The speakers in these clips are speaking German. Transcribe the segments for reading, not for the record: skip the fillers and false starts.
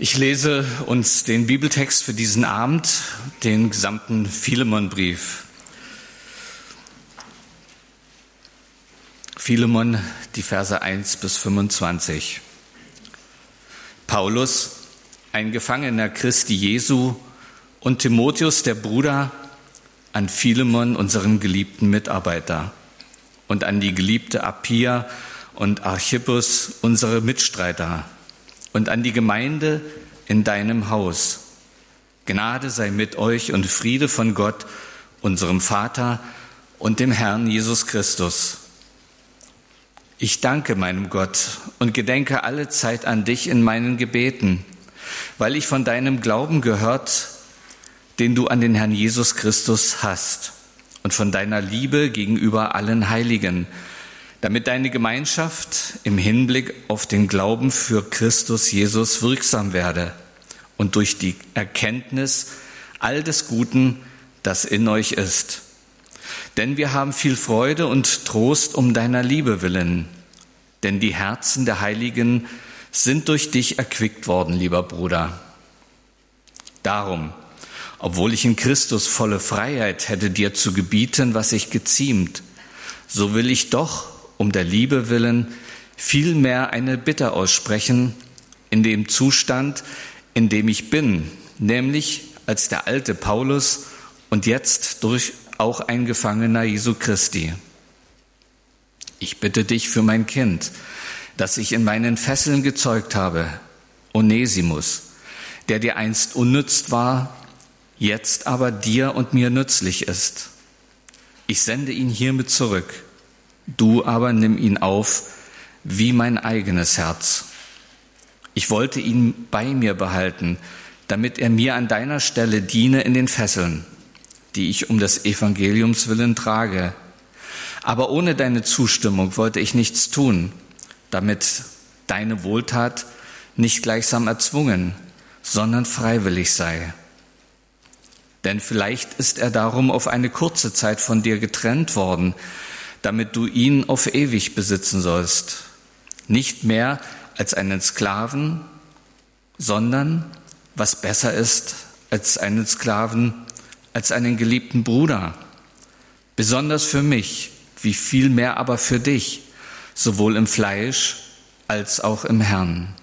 Ich lese uns den Bibeltext für diesen Abend, den gesamten Philemon-Brief. Philemon, die Verse 1 bis 25. Paulus, ein Gefangener Christi Jesu, und Timotheus, der Bruder, an Philemon, unseren geliebten Mitarbeiter, und an die geliebte Appia und Archippus, unsere Mitstreiter, und an die Gemeinde in deinem Haus. Gnade sei mit euch und Friede von Gott, unserem Vater und dem Herrn Jesus Christus. Ich danke meinem Gott und gedenke alle Zeit an dich in meinen Gebeten, weil ich von deinem Glauben gehört, den du an den Herrn Jesus Christus hast, und von deiner Liebe gegenüber allen Heiligen, damit deine Gemeinschaft im Hinblick auf den Glauben für Christus Jesus wirksam werde und durch die Erkenntnis all des Guten, das in euch ist. Denn wir haben viel Freude und Trost um deiner Liebe willen, denn die Herzen der Heiligen sind durch dich erquickt worden, lieber Bruder. Darum, obwohl ich in Christus volle Freiheit hätte, dir zu gebieten, was sich geziemt, so will ich doch um der Liebe willen vielmehr eine Bitte aussprechen in dem Zustand, in dem ich bin, nämlich als der alte Paulus und jetzt durch auch ein Gefangener Jesu Christi. Ich bitte dich für mein Kind, das ich in meinen Fesseln gezeugt habe, Onesimus, der dir einst unnütz war, jetzt aber dir und mir nützlich ist. Ich sende ihn hiermit zurück. Du aber nimm ihn auf wie mein eigenes Herz. Ich wollte ihn bei mir behalten, damit er mir an deiner Stelle diene in den Fesseln, die ich um des Evangeliums willen trage. Aber ohne deine Zustimmung wollte ich nichts tun, damit deine Wohltat nicht gleichsam erzwungen, sondern freiwillig sei. Denn vielleicht ist er darum auf eine kurze Zeit von dir getrennt worden, damit du ihn auf ewig besitzen sollst. Nicht mehr als einen Sklaven, sondern, was besser ist als einen Sklaven, als einen geliebten Bruder. Besonders für mich, wie viel mehr aber für dich, sowohl im Fleisch als auch im Herrn.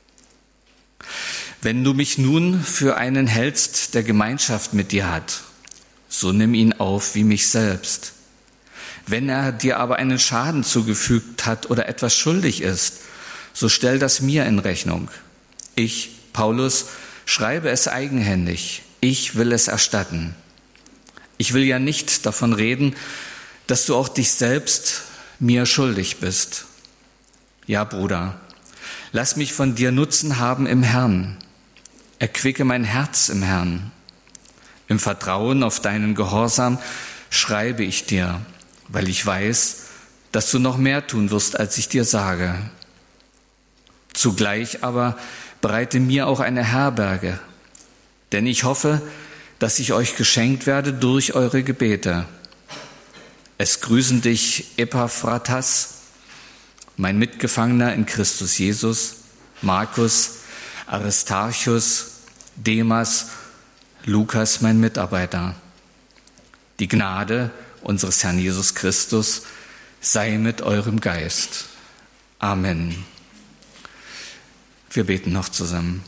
Wenn du mich nun für einen hältst, der Gemeinschaft mit dir hat, so nimm ihn auf wie mich selbst. Wenn er dir aber einen Schaden zugefügt hat oder etwas schuldig ist, so stell das mir in Rechnung. Ich, Paulus, schreibe es eigenhändig. Ich will es erstatten. Ich will ja nicht davon reden, dass du auch dich selbst mir schuldig bist. Ja, Bruder, lass mich von dir Nutzen haben im Herrn. Erquicke mein Herz im Herrn. Im Vertrauen auf deinen Gehorsam schreibe ich dir, weil ich weiß, dass du noch mehr tun wirst, als ich dir sage. Zugleich aber bereite mir auch eine Herberge, denn ich hoffe, dass ich euch geschenkt werde durch eure Gebete. Es grüßen dich Epaphratas, mein Mitgefangener in Christus Jesus, Markus, Aristarchus, Demas, Lukas, mein Mitarbeiter. Die Gnade unseres Herrn Jesus Christus sei mit eurem Geist. Amen. Wir beten noch zusammen.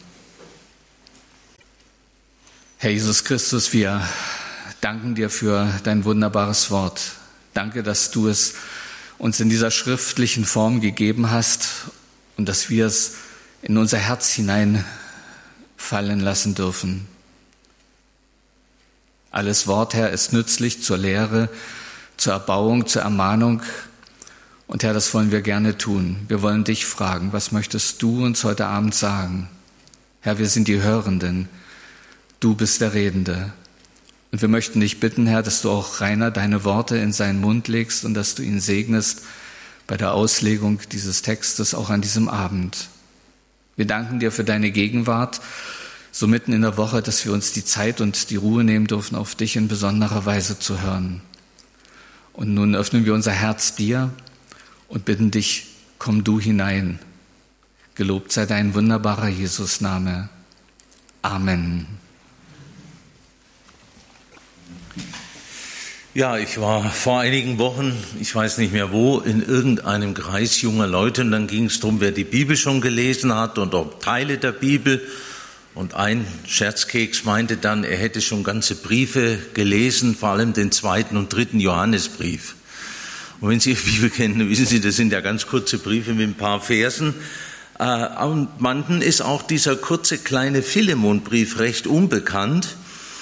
Herr Jesus Christus, wir danken dir für dein wunderbares Wort. Danke, dass du es uns in dieser schriftlichen Form gegeben hast und dass wir es in unser Herz hineinfallen lassen dürfen. Alles Wort, Herr, ist nützlich zur Lehre, zur Erbauung, zur Ermahnung. Und Herr, das wollen wir gerne tun. Wir wollen dich fragen, was möchtest du uns heute Abend sagen? Herr, wir sind die Hörenden. Du bist der Redende. Und wir möchten dich bitten, Herr, dass du auch Rainer deine Worte in seinen Mund legst und dass du ihn segnest bei der Auslegung dieses Textes auch an diesem Abend. Wir danken dir für deine Gegenwart, so mitten in der Woche, dass wir uns die Zeit und die Ruhe nehmen dürfen, auf dich in besonderer Weise zu hören. Und nun öffnen wir unser Herz dir und bitten dich, komm du hinein. Gelobt sei dein wunderbarer Jesus-Name. Amen. Ja, ich war vor einigen Wochen, ich weiß nicht mehr wo, in irgendeinem Kreis junger Leute und dann ging es darum, wer die Bibel schon gelesen hat und ob Teile der Bibel. Und ein Scherzkeks meinte dann, er hätte schon ganze Briefe gelesen, vor allem den 2. und 3. Johannesbrief. Und wenn Sie die Bibel kennen, dann wissen Sie, das sind ja ganz kurze Briefe mit ein paar Versen. Und manchen ist auch dieser kurze kleine Philemonbrief recht unbekannt.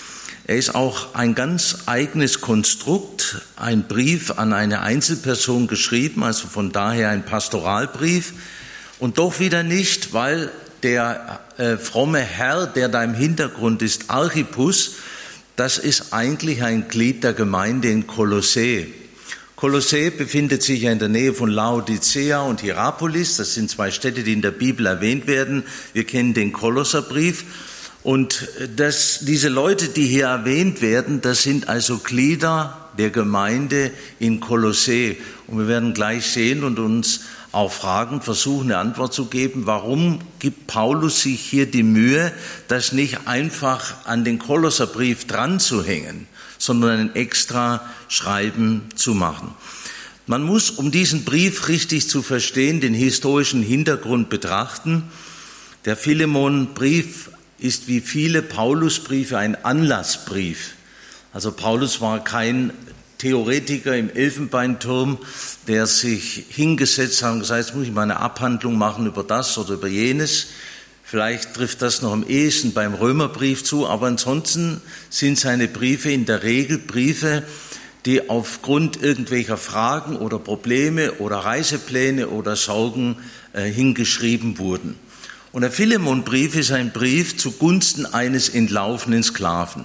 Er ist auch ein ganz eigenes Konstrukt, ein Brief an eine Einzelperson geschrieben, also von daher ein Pastoralbrief. Und doch wieder nicht, weil der fromme Herr, der da im Hintergrund ist, Archippus, das ist eigentlich ein Glied der Gemeinde in Kolossä. Kolossä befindet sich ja in der Nähe von Laodicea und Hierapolis. Das sind zwei Städte, die in der Bibel erwähnt werden. Wir kennen den Kolosserbrief. Und diese Leute, die hier erwähnt werden, das sind also Glieder der Gemeinde in Kolossä. Und wir werden gleich sehen und uns auch fragen, versuchen eine Antwort zu geben, warum gibt Paulus sich hier die Mühe, das nicht einfach an den Kolosserbrief dran zu hängen, sondern ein extra Schreiben zu machen. Man muss, um diesen Brief richtig zu verstehen, den historischen Hintergrund betrachten. Der Philemon-Brief ist wie viele Paulusbriefe ein Anlassbrief. Also Paulus war kein Theoretiker im Elfenbeinturm, der sich hingesetzt hat und gesagt, jetzt muss ich mal eine Abhandlung machen über das oder über jenes. Vielleicht trifft das noch am ehesten beim Römerbrief zu, aber ansonsten sind seine Briefe in der Regel Briefe, die aufgrund irgendwelcher Fragen oder Probleme oder Reisepläne oder Sorgen hingeschrieben wurden. Und der Philemonbrief ist ein Brief zugunsten eines entlaufenen Sklaven.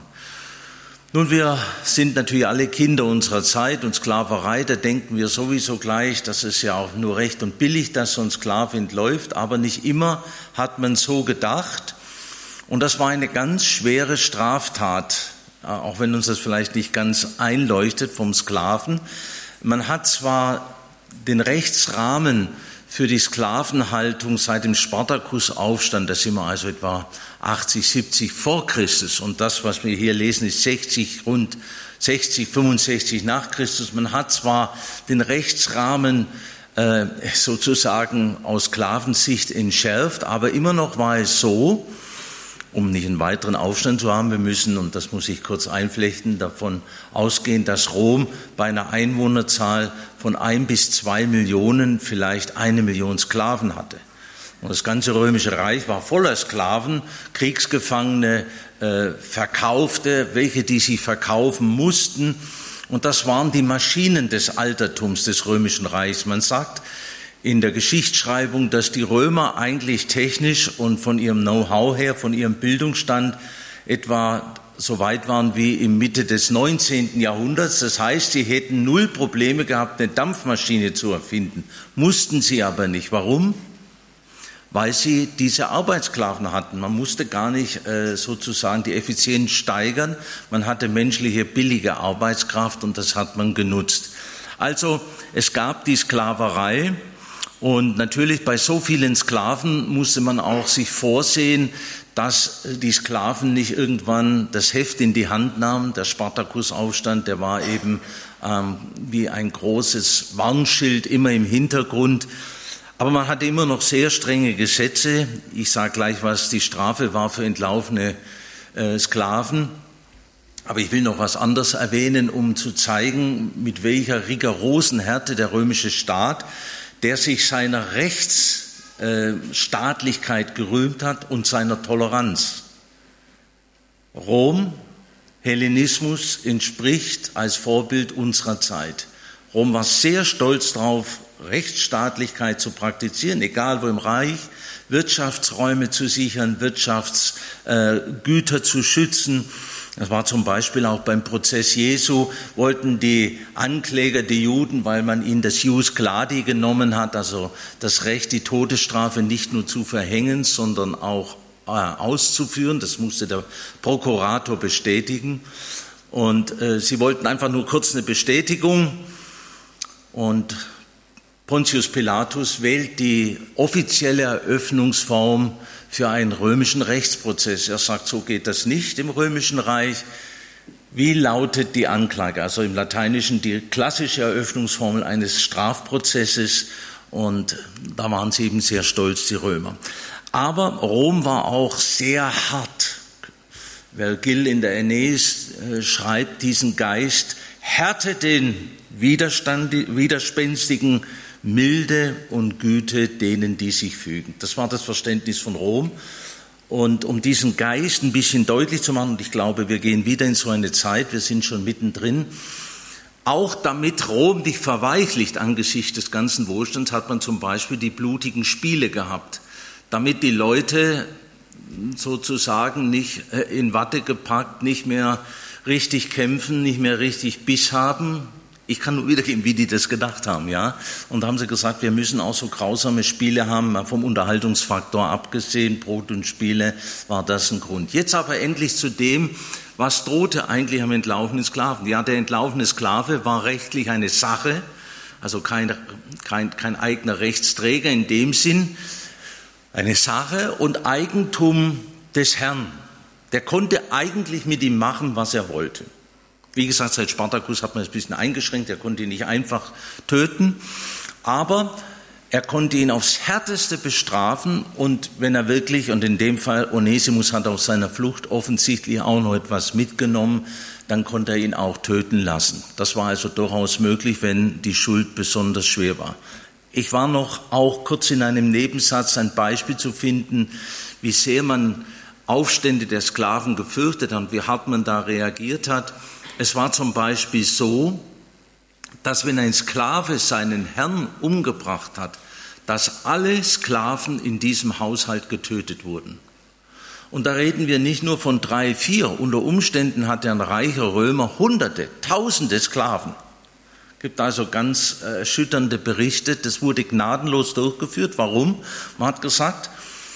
Nun, wir sind natürlich alle Kinder unserer Zeit und Sklaverei, da denken wir sowieso gleich, das ist ja auch nur recht und billig, dass so ein Sklave entläuft, aber nicht immer hat man so gedacht. Und das war eine ganz schwere Straftat, auch wenn uns das vielleicht nicht ganz einleuchtet vom Sklaven. Man hat zwar den Rechtsrahmen für die Sklavenhaltung seit dem Spartakusaufstand, das sind wir also etwa 80, 70 vor Christus. Und das, was wir hier lesen, ist rund 60, 65 nach Christus. Man hat zwar den Rechtsrahmen sozusagen aus Sklavensicht entschärft, aber immer noch war es so, um nicht einen weiteren Aufstand zu haben, wir müssen, und das muss ich kurz einflechten, davon ausgehen, dass Rom bei einer Einwohnerzahl von 1 bis 2 Millionen vielleicht 1 Million Sklaven hatte. Und das ganze Römische Reich war voller Sklaven, Kriegsgefangene, Verkaufte, welche die sich verkaufen mussten. Und das waren die Maschinen des Altertums des Römischen Reichs. Man sagt in der Geschichtsschreibung, dass die Römer eigentlich technisch und von ihrem Know-how her, von ihrem Bildungsstand etwa so weit waren wie im Mitte des 19. Jahrhunderts. Das heißt, sie hätten 0 Probleme gehabt, eine Dampfmaschine zu erfinden. Mussten sie aber nicht. Warum? Weil sie diese Arbeitssklaven hatten. Man musste gar nicht sozusagen die Effizienz steigern. Man hatte menschliche, billige Arbeitskraft und das hat man genutzt. Also es gab die Sklaverei. Und natürlich bei so vielen Sklaven musste man auch sich vorsehen, dass die Sklaven nicht irgendwann das Heft in die Hand nahmen. Der Spartakusaufstand, der war eben wie ein großes Warnschild immer im Hintergrund. Aber man hatte immer noch sehr strenge Gesetze. Ich sage gleich, was die Strafe war für entlaufene Sklaven. Aber ich will noch was anderes erwähnen, um zu zeigen, mit welcher rigorosen Härte der römische Staat, der sich seiner Rechtsstaatlichkeit gerühmt hat und seiner Toleranz. Rom, Hellenismus, entspricht als Vorbild unserer Zeit. Rom war sehr stolz darauf, Rechtsstaatlichkeit zu praktizieren, egal wo im Reich, Wirtschaftsräume zu sichern, Wirtschaftsgüter zu schützen. Das war zum Beispiel auch beim Prozess Jesu, wollten die Ankläger, die Juden, weil man ihnen das Ius Cladi genommen hat, also das Recht, die Todesstrafe nicht nur zu verhängen, sondern auch auszuführen. Das musste der Prokurator bestätigen. Und sie wollten einfach nur kurz eine Bestätigung. Und Pontius Pilatus wählt die offizielle Eröffnungsform für einen römischen Rechtsprozess. Er sagt, so geht das nicht im Römischen Reich. Wie lautet die Anklage? Also im Lateinischen die klassische Eröffnungsformel eines Strafprozesses, und da waren sie eben sehr stolz, die Römer. Aber Rom war auch sehr hart. Vergil in der Aeneis schreibt diesen Geist, härte den Widerspenstigen, Milde und Güte denen, die sich fügen. Das war das Verständnis von Rom. Und um diesen Geist ein bisschen deutlich zu machen, und ich glaube, wir gehen wieder in so eine Zeit, wir sind schon mittendrin, auch damit Rom nicht verweichlicht angesichts des ganzen Wohlstands, hat man zum Beispiel die blutigen Spiele gehabt, damit die Leute sozusagen nicht in Watte gepackt, nicht mehr richtig kämpfen, nicht mehr richtig Biss haben. Ich kann nur wiedergeben, wie die das gedacht haben, ja. Und da haben sie gesagt, wir müssen auch so grausame Spiele haben, vom Unterhaltungsfaktor abgesehen, Brot und Spiele, war das ein Grund. Jetzt aber endlich zu dem, was drohte eigentlich am entlaufenen Sklaven. Ja, der entlaufene Sklave war rechtlich eine Sache, also kein eigener Rechtsträger in dem Sinn, eine Sache und Eigentum des Herrn. Der konnte eigentlich mit ihm machen, was er wollte. Wie gesagt, seit Spartacus hat man es ein bisschen eingeschränkt, er konnte ihn nicht einfach töten, aber er konnte ihn aufs Härteste bestrafen, und wenn er wirklich, und in dem Fall Onesimus hat auf seiner Flucht offensichtlich auch noch etwas mitgenommen, dann konnte er ihn auch töten lassen. Das war also durchaus möglich, wenn die Schuld besonders schwer war. Ich war noch auch kurz in einem Nebensatz ein Beispiel zu finden, wie sehr man Aufstände der Sklaven gefürchtet hat und wie hart man da reagiert hat. Es war zum Beispiel so, dass wenn ein Sklave seinen Herrn umgebracht hat, dass alle Sklaven in diesem Haushalt getötet wurden. Und da reden wir nicht nur von 3, 4. Unter Umständen hatte ein reicher Römer Hunderte, Tausende Sklaven. Es gibt also ganz erschütternde Berichte. Das wurde gnadenlos durchgeführt. Warum? Man hat gesagt,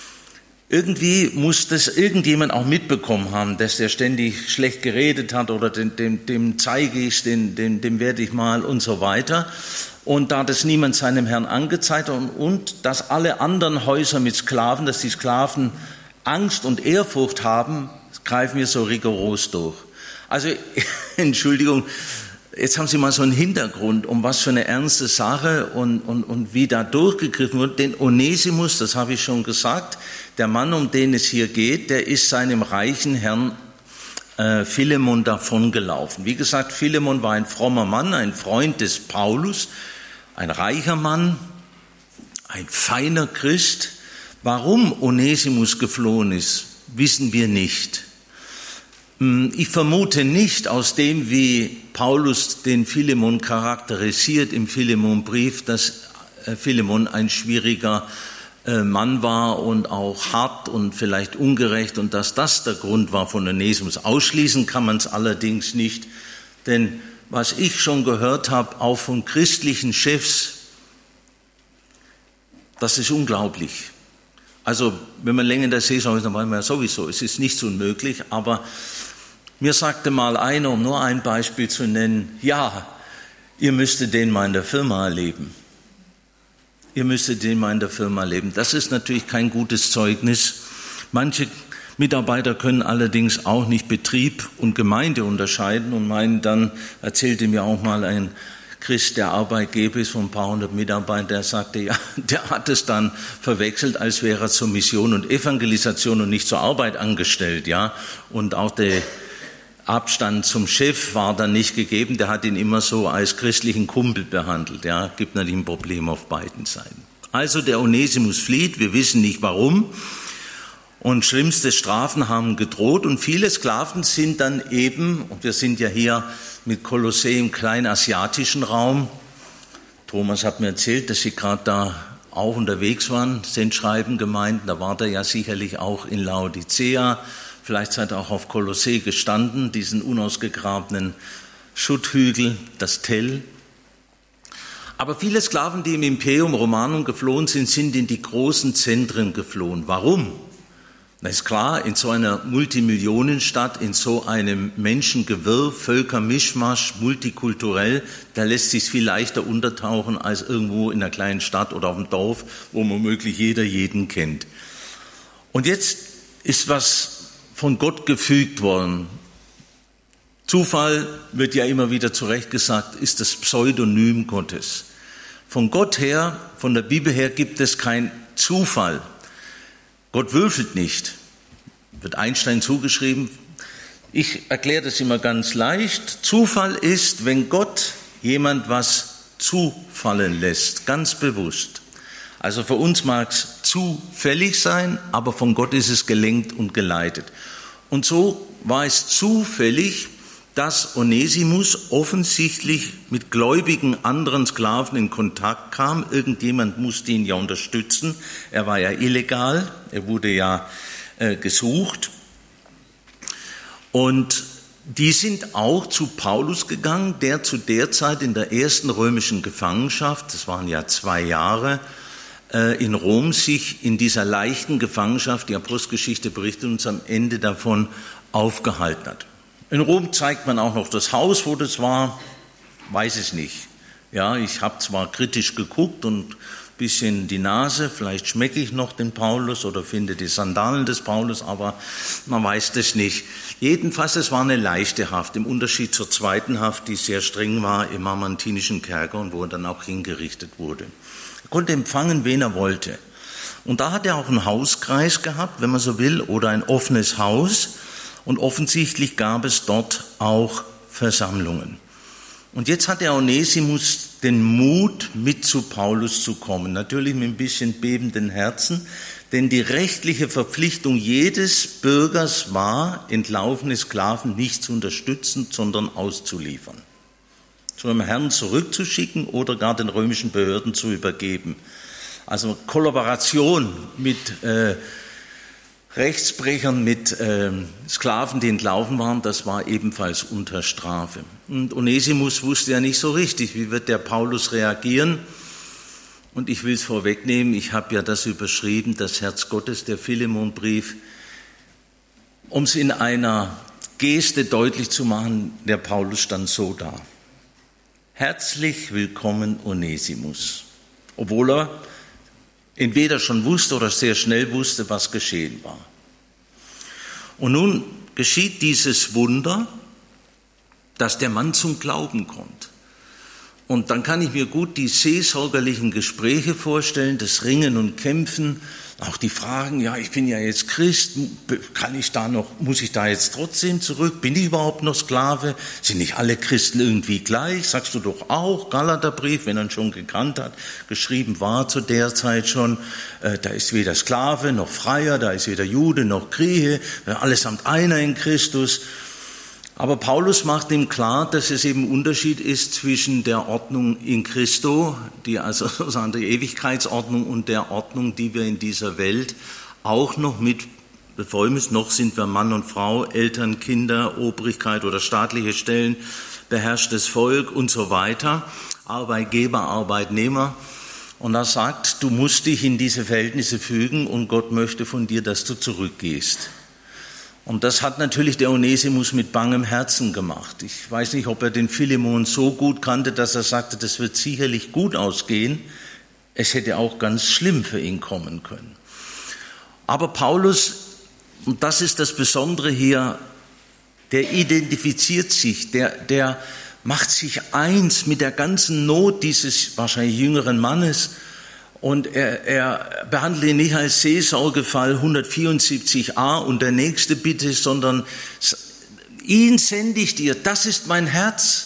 irgendwie muss das irgendjemand auch mitbekommen haben, dass der ständig schlecht geredet hat oder dem zeige ich, dem werde ich mal und so weiter. Und da das niemand seinem Herrn angezeigt hat und dass alle anderen Häuser mit Sklaven, dass die Sklaven Angst und Ehrfurcht haben, greifen wir so rigoros durch. Also, Entschuldigung, jetzt haben Sie mal so einen Hintergrund, um was für eine ernste Sache und wie da durchgegriffen wird. Den Onesimus, das habe ich schon gesagt, der Mann, um den es hier geht, der ist seinem reichen Herrn Philemon davongelaufen. Wie gesagt, Philemon war ein frommer Mann, ein Freund des Paulus, ein reicher Mann, ein feiner Christ. Warum Onesimus geflohen ist, wissen wir nicht. Ich vermute nicht aus dem, wie Paulus den Philemon charakterisiert im Philemonbrief, dass Philemon ein schwieriger Mann war und auch hart und vielleicht ungerecht und dass das der Grund war von Onesimus. Ausschließen kann man es allerdings nicht, denn was ich schon gehört habe, auch von christlichen Chefs, das ist unglaublich. Also wenn man länger in der Saison ist, dann weiß man ja sowieso, es ist nichts unmöglich, aber mir sagte mal einer, um nur ein Beispiel zu nennen, ja, ihr müsstet den mal in der Firma erleben. Ihr müsstet den mal in der Firma erleben. Das ist natürlich kein gutes Zeugnis. Manche Mitarbeiter können allerdings auch nicht Betrieb und Gemeinde unterscheiden und meinen dann, erzählte mir auch mal ein Christ, der Arbeitgeber ist von ein paar hundert Mitarbeitern, der sagte, ja, der hat es dann verwechselt, als wäre er zur Mission und Evangelisation und nicht zur Arbeit angestellt, ja. Und auch der Abstand zum Chef war dann nicht gegeben, der hat ihn immer so als christlichen Kumpel behandelt, ja. Gibt natürlich ein Problem auf beiden Seiten. Also der Onesimus flieht, wir wissen nicht warum. Und schlimmste Strafen haben gedroht und viele Sklaven sind dann eben, und wir sind ja hier mit Kolossä im kleinasiatischen Raum. Thomas hat mir erzählt, dass Sie gerade da auch unterwegs waren, Sendschreiben Gemeinden, da war der ja sicherlich auch in Laodicea, vielleicht seid ihr auch auf Kolossä gestanden, diesen unausgegrabenen Schutthügel, das Tell. Aber viele Sklaven, die im Imperium Romanum geflohen sind, sind in die großen Zentren geflohen. Warum? Na ist klar, in so einer Multimillionenstadt, in so einem Menschengewirr, Völkermischmasch, multikulturell, da lässt sich viel leichter untertauchen als irgendwo in einer kleinen Stadt oder auf dem Dorf, wo womöglich jeder jeden kennt. Und jetzt ist was von Gott gefügt worden. Zufall, wird ja immer wieder zu Recht gesagt, ist das Pseudonym Gottes. Von Gott her, von der Bibel her gibt es keinen Zufall. Gott würfelt nicht. Wird Einstein zugeschrieben. Ich erkläre das immer ganz leicht. Zufall ist, wenn Gott jemand was zufallen lässt, ganz bewusst. Also für uns mag es zufällig sein, aber von Gott ist es gelenkt und geleitet. Und so war es zufällig, dass Onesimus offensichtlich mit gläubigen anderen Sklaven in Kontakt kam. Irgendjemand musste ihn ja unterstützen. Er war ja illegal, er wurde ja gesucht. Und die sind auch zu Paulus gegangen, der zu der Zeit in der ersten römischen Gefangenschaft, das waren ja 2 Jahre, in Rom sich in dieser leichten Gefangenschaft, die Apostelgeschichte berichtet uns am Ende davon, aufgehalten hat. In Rom zeigt man auch noch das Haus, wo das war, weiß ich nicht. Ja, ich habe zwar kritisch geguckt und ein bisschen die Nase, vielleicht schmecke ich noch den Paulus oder finde die Sandalen des Paulus, aber man weiß das nicht. Jedenfalls, es war eine leichte Haft, im Unterschied zur zweiten Haft, die sehr streng war im mamertinischen Kerker und wo er dann auch hingerichtet wurde. Er konnte empfangen, wen er wollte. Und da hat er auch einen Hauskreis gehabt, wenn man so will, oder ein offenes Haus. Und offensichtlich gab es dort auch Versammlungen. Und jetzt hat der Onesimus den Mut, mit zu Paulus zu kommen. Natürlich mit ein bisschen bebenden Herzen, denn die rechtliche Verpflichtung jedes Bürgers war, entlaufene Sklaven nicht zu unterstützen, sondern auszuliefern. Zu einem Herrn zurückzuschicken oder gar den römischen Behörden zu übergeben. Also Kollaboration mit Rechtsbrechern, mit Sklaven, die entlaufen waren, das war ebenfalls unter Strafe. Und Onesimus wusste ja nicht so richtig, wie wird der Paulus reagieren. Und ich will es vorwegnehmen, ich habe ja das überschrieben, das Herz Gottes, der Philemonbrief, um es in einer Geste deutlich zu machen, der Paulus stand so da. Herzlich willkommen, Onesimus. Obwohl er entweder schon wusste oder sehr schnell wusste, was geschehen war. Und nun geschieht dieses Wunder, dass der Mann zum Glauben kommt. Und dann kann ich mir gut die seelsorgerlichen Gespräche vorstellen, das Ringen und Kämpfen, auch die Fragen, ja, ich bin ja jetzt Christ, muss ich da jetzt trotzdem zurück? Bin ich überhaupt noch Sklave? Sind nicht alle Christen irgendwie gleich? Sagst du doch auch, Galaterbrief, wenn er ihn schon gekannt hat, geschrieben war zu der Zeit schon, da ist weder Sklave noch Freier, da ist weder Jude noch Grieche, allesamt einer in Christus. Aber Paulus macht ihm klar, dass es eben Unterschied ist zwischen der Ordnung in Christo, die also sozusagen die Ewigkeitsordnung, und der Ordnung, die wir in dieser Welt auch noch mit befolgen müssen. Noch sind wir Mann und Frau, Eltern, Kinder, Obrigkeit oder staatliche Stellen, beherrschtes Volk und so weiter, Arbeitgeber, Arbeitnehmer. Und er sagt, du musst dich in diese Verhältnisse fügen und Gott möchte von dir, dass du zurückgehst. Und das hat natürlich der Onesimus mit bangem Herzen gemacht. Ich weiß nicht, ob er den Philemon so gut kannte, dass er sagte, das wird sicherlich gut ausgehen. Es hätte auch ganz schlimm für ihn kommen können. Aber Paulus, und das ist das Besondere hier, der identifiziert sich, der macht sich eins mit der ganzen Not dieses wahrscheinlich jüngeren Mannes. Und er behandelt ihn nicht als Seelsorgefall 174a und der nächste bitte, sondern ihn sende ich dir, das ist mein Herz.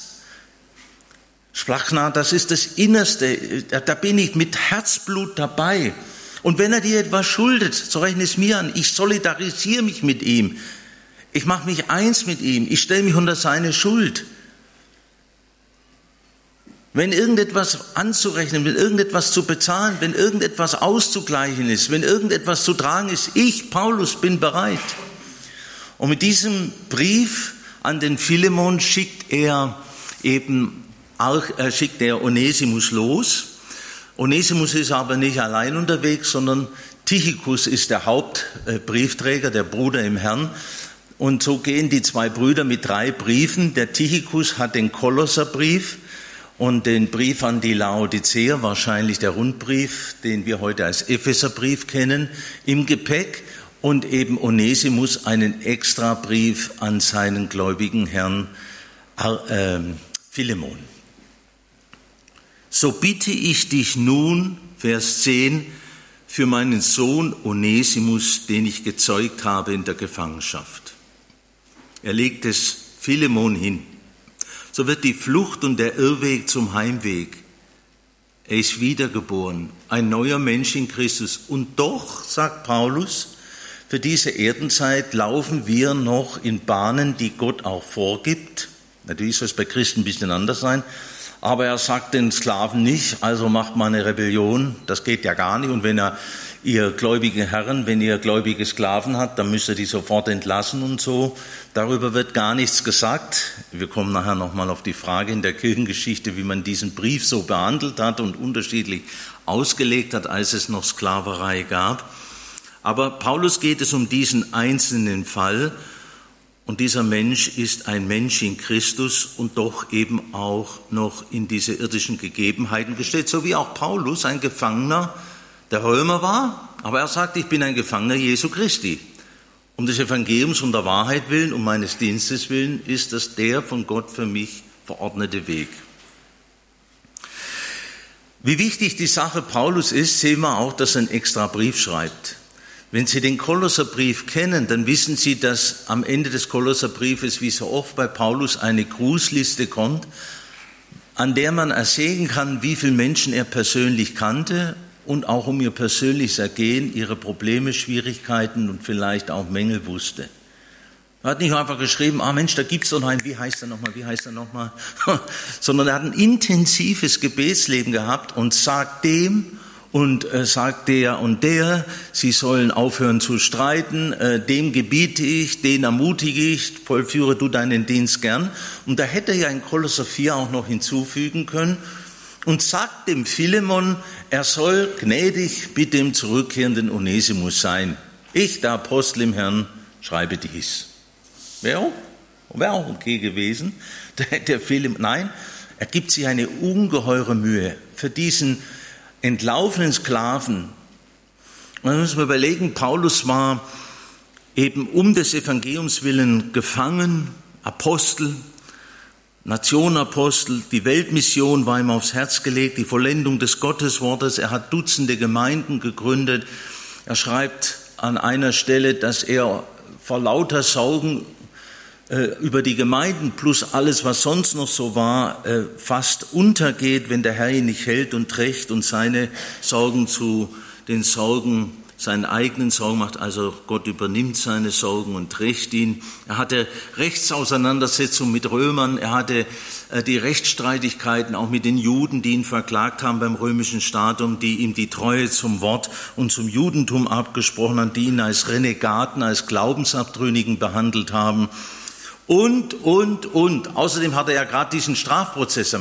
Splachna, das ist das Innerste, da bin ich mit Herzblut dabei. Und wenn er dir etwas schuldet, so rechne es mir an, ich solidarisiere mich mit ihm. Ich mache mich eins mit ihm, ich stelle mich unter seine Schuld. Wenn irgendetwas anzurechnen, wenn irgendetwas zu bezahlen, wenn irgendetwas auszugleichen ist, wenn irgendetwas zu tragen ist, ich, Paulus, bin bereit. Und mit diesem Brief an den Philemon schickt er Onesimus los. Onesimus ist aber nicht allein unterwegs, sondern Tychicus ist der Hauptbriefträger, der Bruder im Herrn. Und so gehen die 2 Brüder mit 3 Briefen. Der Tychicus hat den Kolosserbrief und den Brief an die Laodiceer, wahrscheinlich der Rundbrief, den wir heute als Epheserbrief kennen, im Gepäck. und eben Onesimus einen Extrabrief an seinen gläubigen Herrn Philemon. So bitte ich dich nun, Vers 10, für meinen Sohn Onesimus, den ich gezeugt habe in der Gefangenschaft. Er legt es Philemon hin. So wird die Flucht und der Irrweg zum Heimweg. Er ist wiedergeboren, ein neuer Mensch in Christus. Und doch, sagt Paulus, für diese Erdenzeit laufen wir noch in Bahnen, die Gott auch vorgibt. Natürlich soll es bei Christen ein bisschen anders sein. Aber er sagt den Sklaven nicht, also macht mal eine Rebellion, das geht ja gar nicht. Und wenn ihr gläubige Herren, wenn ihr gläubige Sklaven habt, dann müsst ihr die sofort entlassen und so. Darüber wird gar nichts gesagt. Wir kommen nachher nochmal auf die Frage in der Kirchengeschichte, wie man diesen Brief so behandelt hat und unterschiedlich ausgelegt hat, als es noch Sklaverei gab. Aber Paulus geht es um diesen einzelnen Fall. Und dieser Mensch ist ein Mensch in Christus und doch eben auch noch in diese irdischen Gegebenheiten gestellt, so wie auch Paulus ein Gefangener der Römer war. Aber er sagt, ich bin ein Gefangener Jesu Christi. Um des Evangeliums und der Wahrheit willen, um meines Dienstes willen, ist das der von Gott für mich verordnete Weg. Wie wichtig die Sache Paulus ist, sehen wir auch, dass er einen extra Brief schreibt. Wenn Sie den Kolosserbrief kennen, dann wissen Sie, dass am Ende des Kolosserbriefes, wie so oft bei Paulus, eine Grußliste kommt, an der man ersehen kann, wie viele Menschen er persönlich kannte und auch um ihr persönliches Ergehen, ihre Probleme, Schwierigkeiten und vielleicht auch Mängel wusste. Er hat nicht einfach geschrieben, Mensch, da gibt's doch noch einen, wie heißt er nochmal, sondern er hat ein intensives Gebetsleben gehabt und sagt dem, und sagt der und der, sie sollen aufhören zu streiten, dem gebiete ich, den ermutige ich, vollführe du deinen Dienst gern. Und da hätte er ja in Kolosser 4 auch noch hinzufügen können und sagt dem Philemon, er soll gnädig mit dem zurückkehrenden Onesimus sein. Ich, der Apostel im Herrn, schreibe dies. Wäre auch okay gewesen. Der Philemon, nein, er gibt sich eine ungeheure Mühe für diesen entlaufenen Sklaven. Und dann müssen wir überlegen, Paulus war eben um des Evangeliums willen gefangen, Apostel, Nationenapostel, die Weltmission war ihm aufs Herz gelegt, die Vollendung des Gotteswortes, er hat Dutzende Gemeinden gegründet. Er schreibt an einer Stelle, dass er vor lauter Sorgen über die Gemeinden plus alles, was sonst noch so war, fast untergeht, wenn der Herr ihn nicht hält und trägt und seine Sorgen zu den Sorgen, seinen eigenen Sorgen macht. Also Gott übernimmt seine Sorgen und trägt ihn. Er hatte Rechtsauseinandersetzungen mit Römern. Er hatte die Rechtsstreitigkeiten auch mit den Juden, die ihn verklagt haben beim römischen Staat, die ihm die Treue zum Wort und zum Judentum abgesprochen haben, die ihn als Renegaten, als Glaubensabtrünnigen behandelt haben. Und. Außerdem hat er ja gerade diesen Strafprozess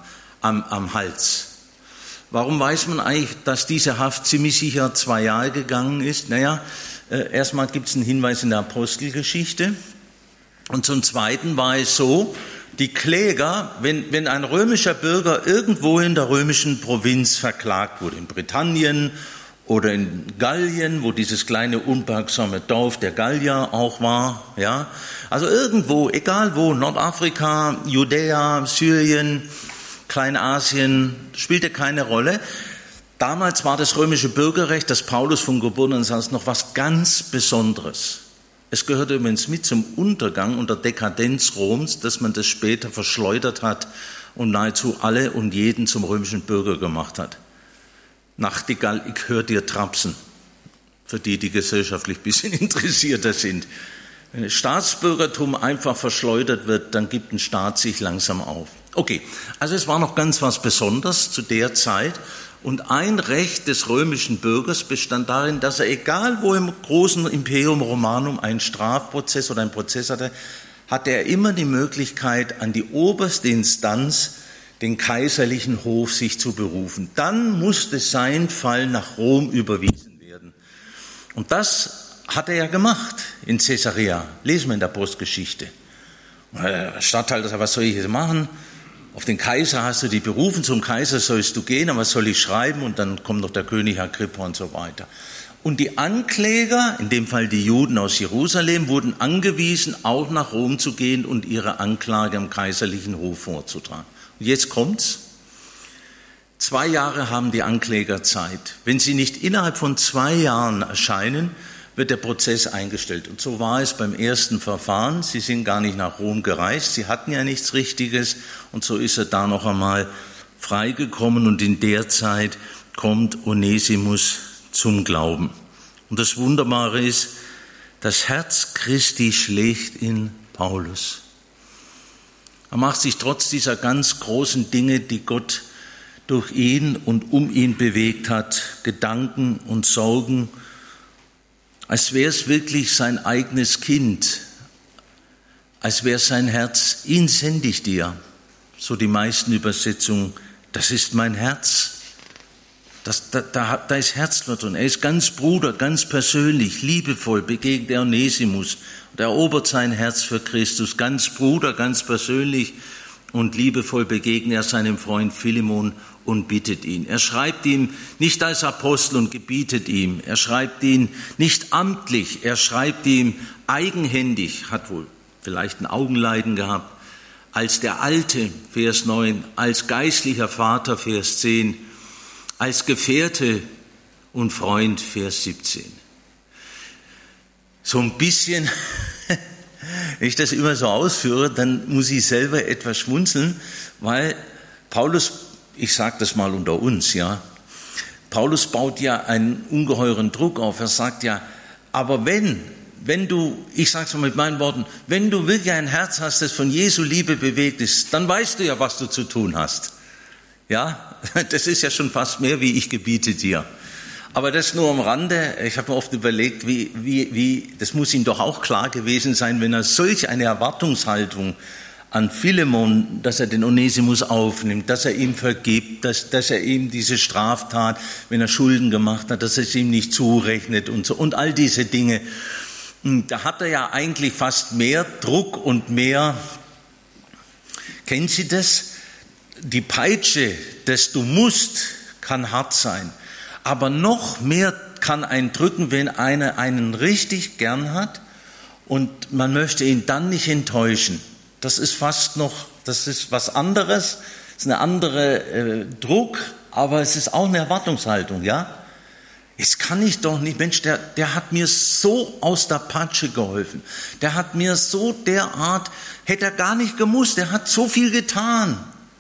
am Hals. Warum weiß man eigentlich, dass diese Haft ziemlich sicher 2 Jahre gegangen ist? Erstmal gibt es einen Hinweis in der Apostelgeschichte. Und zum Zweiten war es so, die Kläger, wenn ein römischer Bürger irgendwo in der römischen Provinz verklagt wurde, in Britannien oder in Gallien, wo dieses kleine unbehutsame Dorf der Gallier auch war, ja. Also irgendwo, egal wo, Nordafrika, Judäa, Syrien, Kleinasien, spielte keine Rolle. Damals war das römische Bürgerrecht, das Paulus von Geburt an saß, noch was ganz Besonderes. Es gehörte übrigens mit zum Untergang und der Dekadenz Roms, dass man das später verschleudert hat und nahezu alle und jeden zum römischen Bürger gemacht hat. Nachtigall, ich höre dir trapsen, für die gesellschaftlich ein bisschen interessierter sind. Wenn das Staatsbürgertum einfach verschleudert wird, dann gibt ein Staat sich langsam auf. Okay, also es war noch ganz was Besonderes zu der Zeit. Und ein Recht des römischen Bürgers bestand darin, dass er, egal wo im großen Imperium Romanum ein Strafprozess oder ein Prozess hatte er immer die Möglichkeit, an die oberste Instanz, den kaiserlichen Hof, sich zu berufen. Dann musste sein Fall nach Rom überwiesen werden. Und das hat er ja gemacht in Caesarea. Lesen wir in der Apostelgeschichte. Der Statthalter sagt, was soll ich jetzt machen? Auf den Kaiser hast du dich berufen, zum Kaiser sollst du gehen, aber was soll ich schreiben? Und dann kommt noch der König Agrippa und so weiter. Und die Ankläger, in dem Fall die Juden aus Jerusalem, wurden angewiesen, auch nach Rom zu gehen und ihre Anklage am kaiserlichen Hof vorzutragen. Und jetzt kommt's. 2 Jahre haben die Ankläger Zeit. Wenn sie nicht innerhalb von 2 Jahren erscheinen, wird der Prozess eingestellt. Und so war es beim ersten Verfahren. Sie sind gar nicht nach Rom gereist. Sie hatten ja nichts Richtiges. Und so ist er da noch einmal freigekommen. Und in der Zeit kommt Onesimus zum Glauben. Und das Wunderbare ist, das Herz Christi schlägt in Paulus. Er macht sich trotz dieser ganz großen Dinge, die Gott durch ihn und um ihn bewegt hat, Gedanken und Sorgen, als wäre es wirklich sein eigenes Kind, als wäre sein Herz, ihn sende ich dir. So die meisten Übersetzungen, das ist mein Herz. Da ist Herzblut drin. Er ist ganz Bruder, ganz persönlich, liebevoll begegnet er Onesimus und erobert sein Herz für Christus. Ganz Bruder, ganz persönlich und liebevoll begegnet er seinem Freund Philemon und bittet ihn. Er schreibt ihm nicht als Apostel und gebietet ihm. Er schreibt ihn nicht amtlich. Er schreibt ihm eigenhändig, hat wohl vielleicht ein Augenleiden gehabt, als der Alte, Vers 9, als geistlicher Vater, Vers 10, als Gefährte und Freund, Vers 17. So ein bisschen, wenn ich das immer so ausführe, dann muss ich selber etwas schmunzeln, weil Paulus, ich sage das mal unter uns, ja, Paulus baut ja einen ungeheuren Druck auf. Er sagt ja, aber wenn du, ich sage es mal mit meinen Worten, wenn du wirklich ein Herz hast, das von Jesu Liebe bewegt ist, dann weißt du ja, was du zu tun hast. Ja, das ist ja schon fast mehr, wie ich gebiete dir. Aber das nur am Rande. Ich habe mir oft überlegt, wie, das muss ihm doch auch klar gewesen sein, wenn er solch eine Erwartungshaltung an Philemon, dass er den Onesimus aufnimmt, dass er ihm vergibt, dass er ihm diese Straftat, wenn er Schulden gemacht hat, dass er es ihm nicht zurechnet und so und all diese Dinge. Da hat er ja eigentlich fast mehr Druck und mehr, kennen Sie das? Die Peitsche, das du musst, kann hart sein. Aber noch mehr kann ein drücken, wenn einer einen richtig gern hat und man möchte ihn dann nicht enttäuschen. Das ist fast noch, das ist was anderes, das ist eine andere Druck, aber es ist auch eine Erwartungshaltung, ja? Jetzt kann ich doch nicht, Mensch, der hat mir so aus der Patsche geholfen. Der hat mir so derart, hätte er gar nicht gemusst, der hat so viel getan.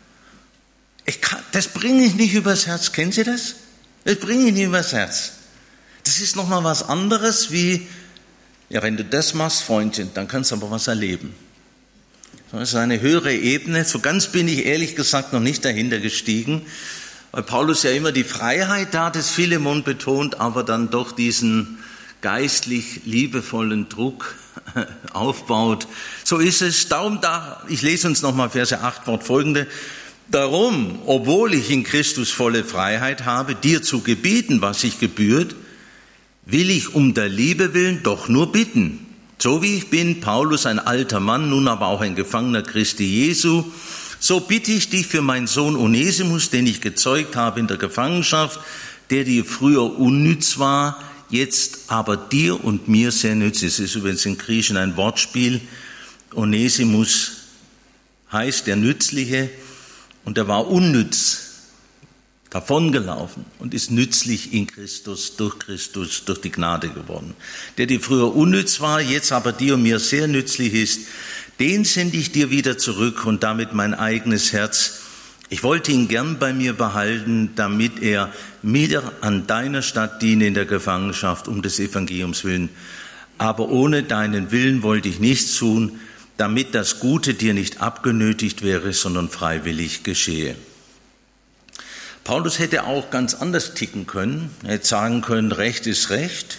Das bringe ich nicht übers Herz. Kennen Sie das? Das bringe ich nicht übers Herz. Das ist nochmal was anderes wie, ja, wenn du das machst, Freundchen, dann kannst du aber was erleben. Das ist eine höhere Ebene. So ganz bin ich ehrlich gesagt noch nicht dahinter gestiegen, weil Paulus ja immer die Freiheit da des Philemon betont, aber dann doch diesen geistlich liebevollen Druck aufbaut. So ist es. Darum ich lese uns nochmal Verse 8 fortfolgende. Darum, obwohl ich in Christus volle Freiheit habe, dir zu gebieten, was sich gebührt, will ich um der Liebe willen doch nur bitten. So wie ich bin, Paulus, ein alter Mann, nun aber auch ein Gefangener Christi Jesu, so bitte ich dich für meinen Sohn Onesimus, den ich gezeugt habe in der Gefangenschaft, der dir früher unnütz war, jetzt aber dir und mir sehr nützlich. Es ist übrigens in Griechen ein Wortspiel. Onesimus heißt der Nützliche. Und er war unnütz, davongelaufen und ist nützlich in Christus, durch die Gnade geworden. Der dir früher unnütz war, jetzt aber dir und mir sehr nützlich ist, den sende ich dir wieder zurück und damit mein eigenes Herz. Ich wollte ihn gern bei mir behalten, damit er mir an deiner Stadt diene in der Gefangenschaft um des Evangeliums willen. Aber ohne deinen Willen wollte ich nichts tun, damit das Gute dir nicht abgenötigt wäre, sondern freiwillig geschehe. Paulus hätte auch ganz anders ticken können. Er hätte sagen können, Recht ist Recht.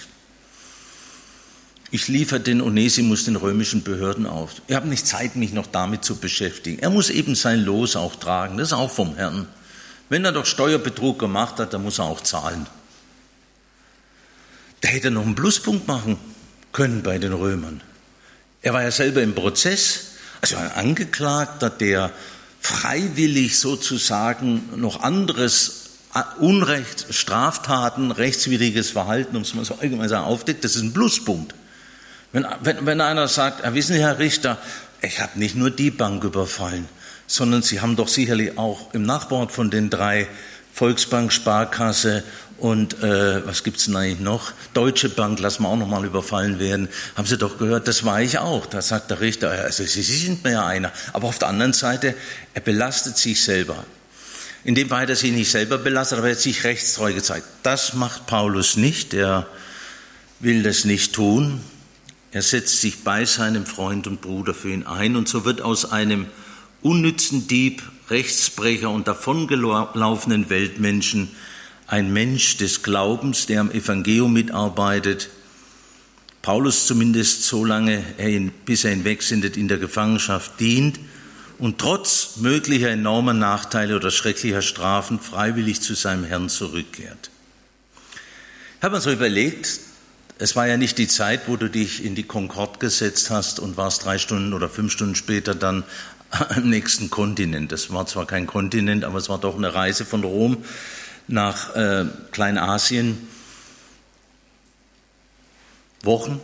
Ich liefere den Onesimus den römischen Behörden auf. Ich habe nicht Zeit, mich noch damit zu beschäftigen. Er muss eben sein Los auch tragen. Das ist auch vom Herrn. Wenn er doch Steuerbetrug gemacht hat, dann muss er auch zahlen. Da hätte er noch einen Pluspunkt machen können bei den Römern. Er war ja selber im Prozess, also ein Angeklagter, der freiwillig sozusagen noch anderes Unrecht, Straftaten, rechtswidriges Verhalten, um es mal so allgemein zu sagen, aufdeckt, das ist ein Pluspunkt. Wenn einer sagt, wissen Sie, Herr Richter, ich habe nicht nur die Bank überfallen, sondern Sie haben doch sicherlich auch im Nachbarort von den 3 Volksbank, Sparkasse und was gibt's denn eigentlich noch? Deutsche Bank, lassen wir auch noch mal überfallen werden. Haben Sie doch gehört, das war ich auch. Da sagt der Richter, also Sie sind mir ja einer. Aber auf der anderen Seite, er belastet sich selber. In dem Fall hat er sich nicht selber belastet, aber er hat sich rechtstreu gezeigt. Das macht Paulus nicht, er will das nicht tun. Er setzt sich bei seinem Freund und Bruder für ihn ein und so wird aus einem unnützen Dieb, Rechtsbrecher und davongelaufenen Weltmenschen ein Mensch des Glaubens, der am Evangelium mitarbeitet. Paulus zumindest so lange, bis er hinwegsendet, in der Gefangenschaft dient und trotz möglicher enormer Nachteile oder schrecklicher Strafen freiwillig zu seinem Herrn zurückkehrt. Ich habe mir so überlegt, es war ja nicht die Zeit, wo du dich in die Concorde gesetzt hast und warst 3 Stunden oder 5 Stunden später dann am nächsten Kontinent. Das war zwar kein Kontinent, aber es war doch eine Reise von Rom nach Kleinasien. Wochen.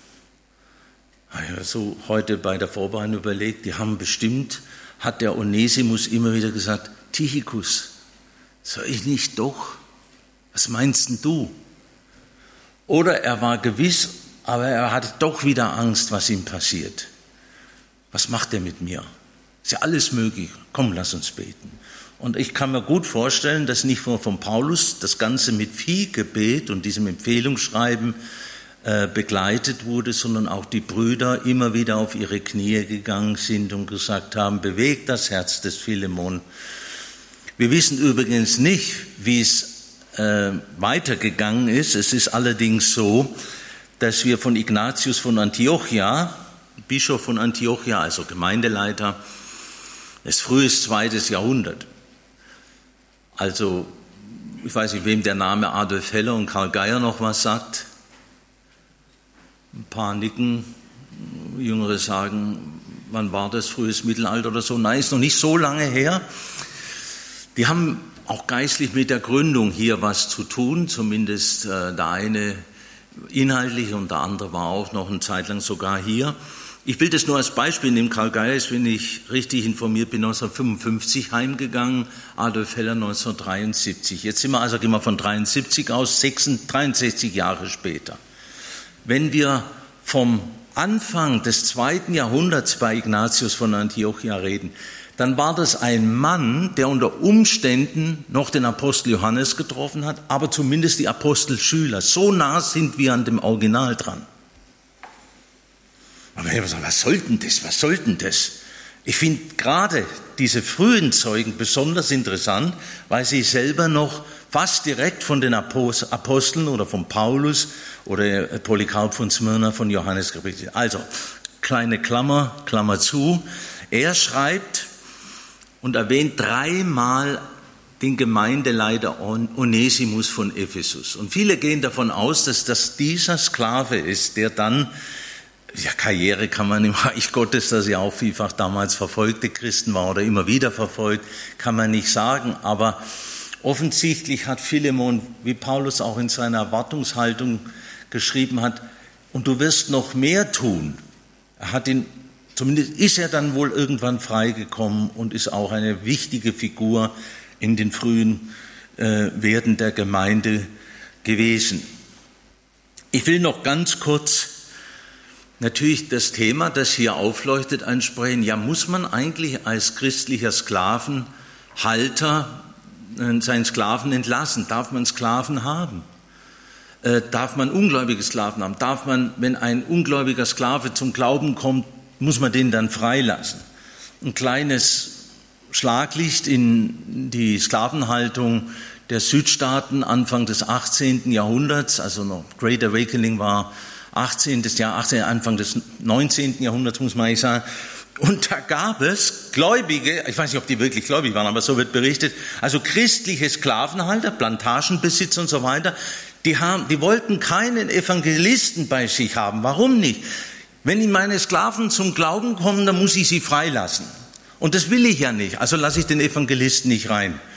So heute bei der Vorbereitung überlegt, die haben bestimmt, hat der Onesimus immer wieder gesagt, Tychicus, soll ich nicht doch? Was meinst denn du? Oder er war gewiss, aber er hatte doch wieder Angst, was ihm passiert. Was macht er mit mir? Ist ja alles möglich. Komm, lass uns beten. Und ich kann mir gut vorstellen, dass nicht nur von Paulus das Ganze mit viel Gebet und diesem Empfehlungsschreiben begleitet wurde, sondern auch die Brüder immer wieder auf ihre Knie gegangen sind und gesagt haben, bewegt das Herz des Philemon. Wir wissen übrigens nicht, wie es weitergegangen ist. Es ist allerdings so, dass wir von Ignatius von Antiochia, Bischof von Antiochia, also Gemeindeleiter, das frühes 2. Jahrhundert, also ich weiß nicht, wem der Name Adolf Heller und Karl Geier noch was sagt. Ein paar nicken, Jüngere sagen, wann war das, frühes Mittelalter oder so? Nein, ist noch nicht so lange her. Die haben auch geistlich mit der Gründung hier was zu tun, zumindest der eine inhaltlich und der andere war auch noch eine Zeit lang sogar hier. Ich will das nur als Beispiel nehmen. Karl Geier ist, wenn ich richtig informiert bin, 1955 heimgegangen, Adolf Heller 1973. Jetzt sind wir also, gehen wir von 73 aus, 63 Jahre später. Wenn wir vom Anfang des 2. Jahrhunderts bei Ignatius von Antiochia reden, dann war das ein Mann, der unter Umständen noch den Apostel Johannes getroffen hat, aber zumindest die Apostelschüler. So nah sind wir an dem Original dran. Aber wenn wir sagen, was soll denn das? Ich finde gerade diese frühen Zeugen besonders interessant, weil sie selber noch fast direkt von den Aposteln oder von Paulus oder Polycarp von Smyrna von Johannes berichtet. Also, kleine Klammer zu. Er schreibt und erwähnt 3-mal den Gemeindeleiter Onesimus von Ephesus. Und viele gehen davon aus, dass das dieser Sklave ist, der dann, ja, Karriere kann man im Reich Gottes, das ja auch vielfach damals verfolgte Christen war oder immer wieder verfolgt, kann man nicht sagen. Aber offensichtlich hat Philemon, wie Paulus auch in seiner Erwartungshaltung geschrieben hat, und du wirst noch mehr tun. Er hat ihn, zumindest ist er dann wohl irgendwann freigekommen und ist auch eine wichtige Figur in den frühen Werden der Gemeinde gewesen. Ich will noch ganz kurz natürlich das Thema, das hier aufleuchtet, ansprechen. Ja, muss man eigentlich als christlicher Sklavenhalter seinen Sklaven entlassen? Darf man Sklaven haben? Darf man ungläubige Sklaven haben? Darf man, wenn ein ungläubiger Sklave zum Glauben kommt, muss man den dann freilassen? Ein kleines Schlaglicht in die Sklavenhaltung der Südstaaten Anfang des 18. Jahrhunderts, also noch Great Awakening war 18. Anfang des 19. Jahrhunderts, muss man eigentlich sagen. Und da gab es Gläubige, ich weiß nicht, ob die wirklich gläubig waren, aber so wird berichtet, also christliche Sklavenhalter, Plantagenbesitzer und so weiter, die wollten keinen Evangelisten bei sich haben. Warum nicht? Wenn meine Sklaven zum Glauben kommen, dann muss ich sie freilassen. Und das will ich ja nicht, also lasse ich den Evangelisten nicht rein.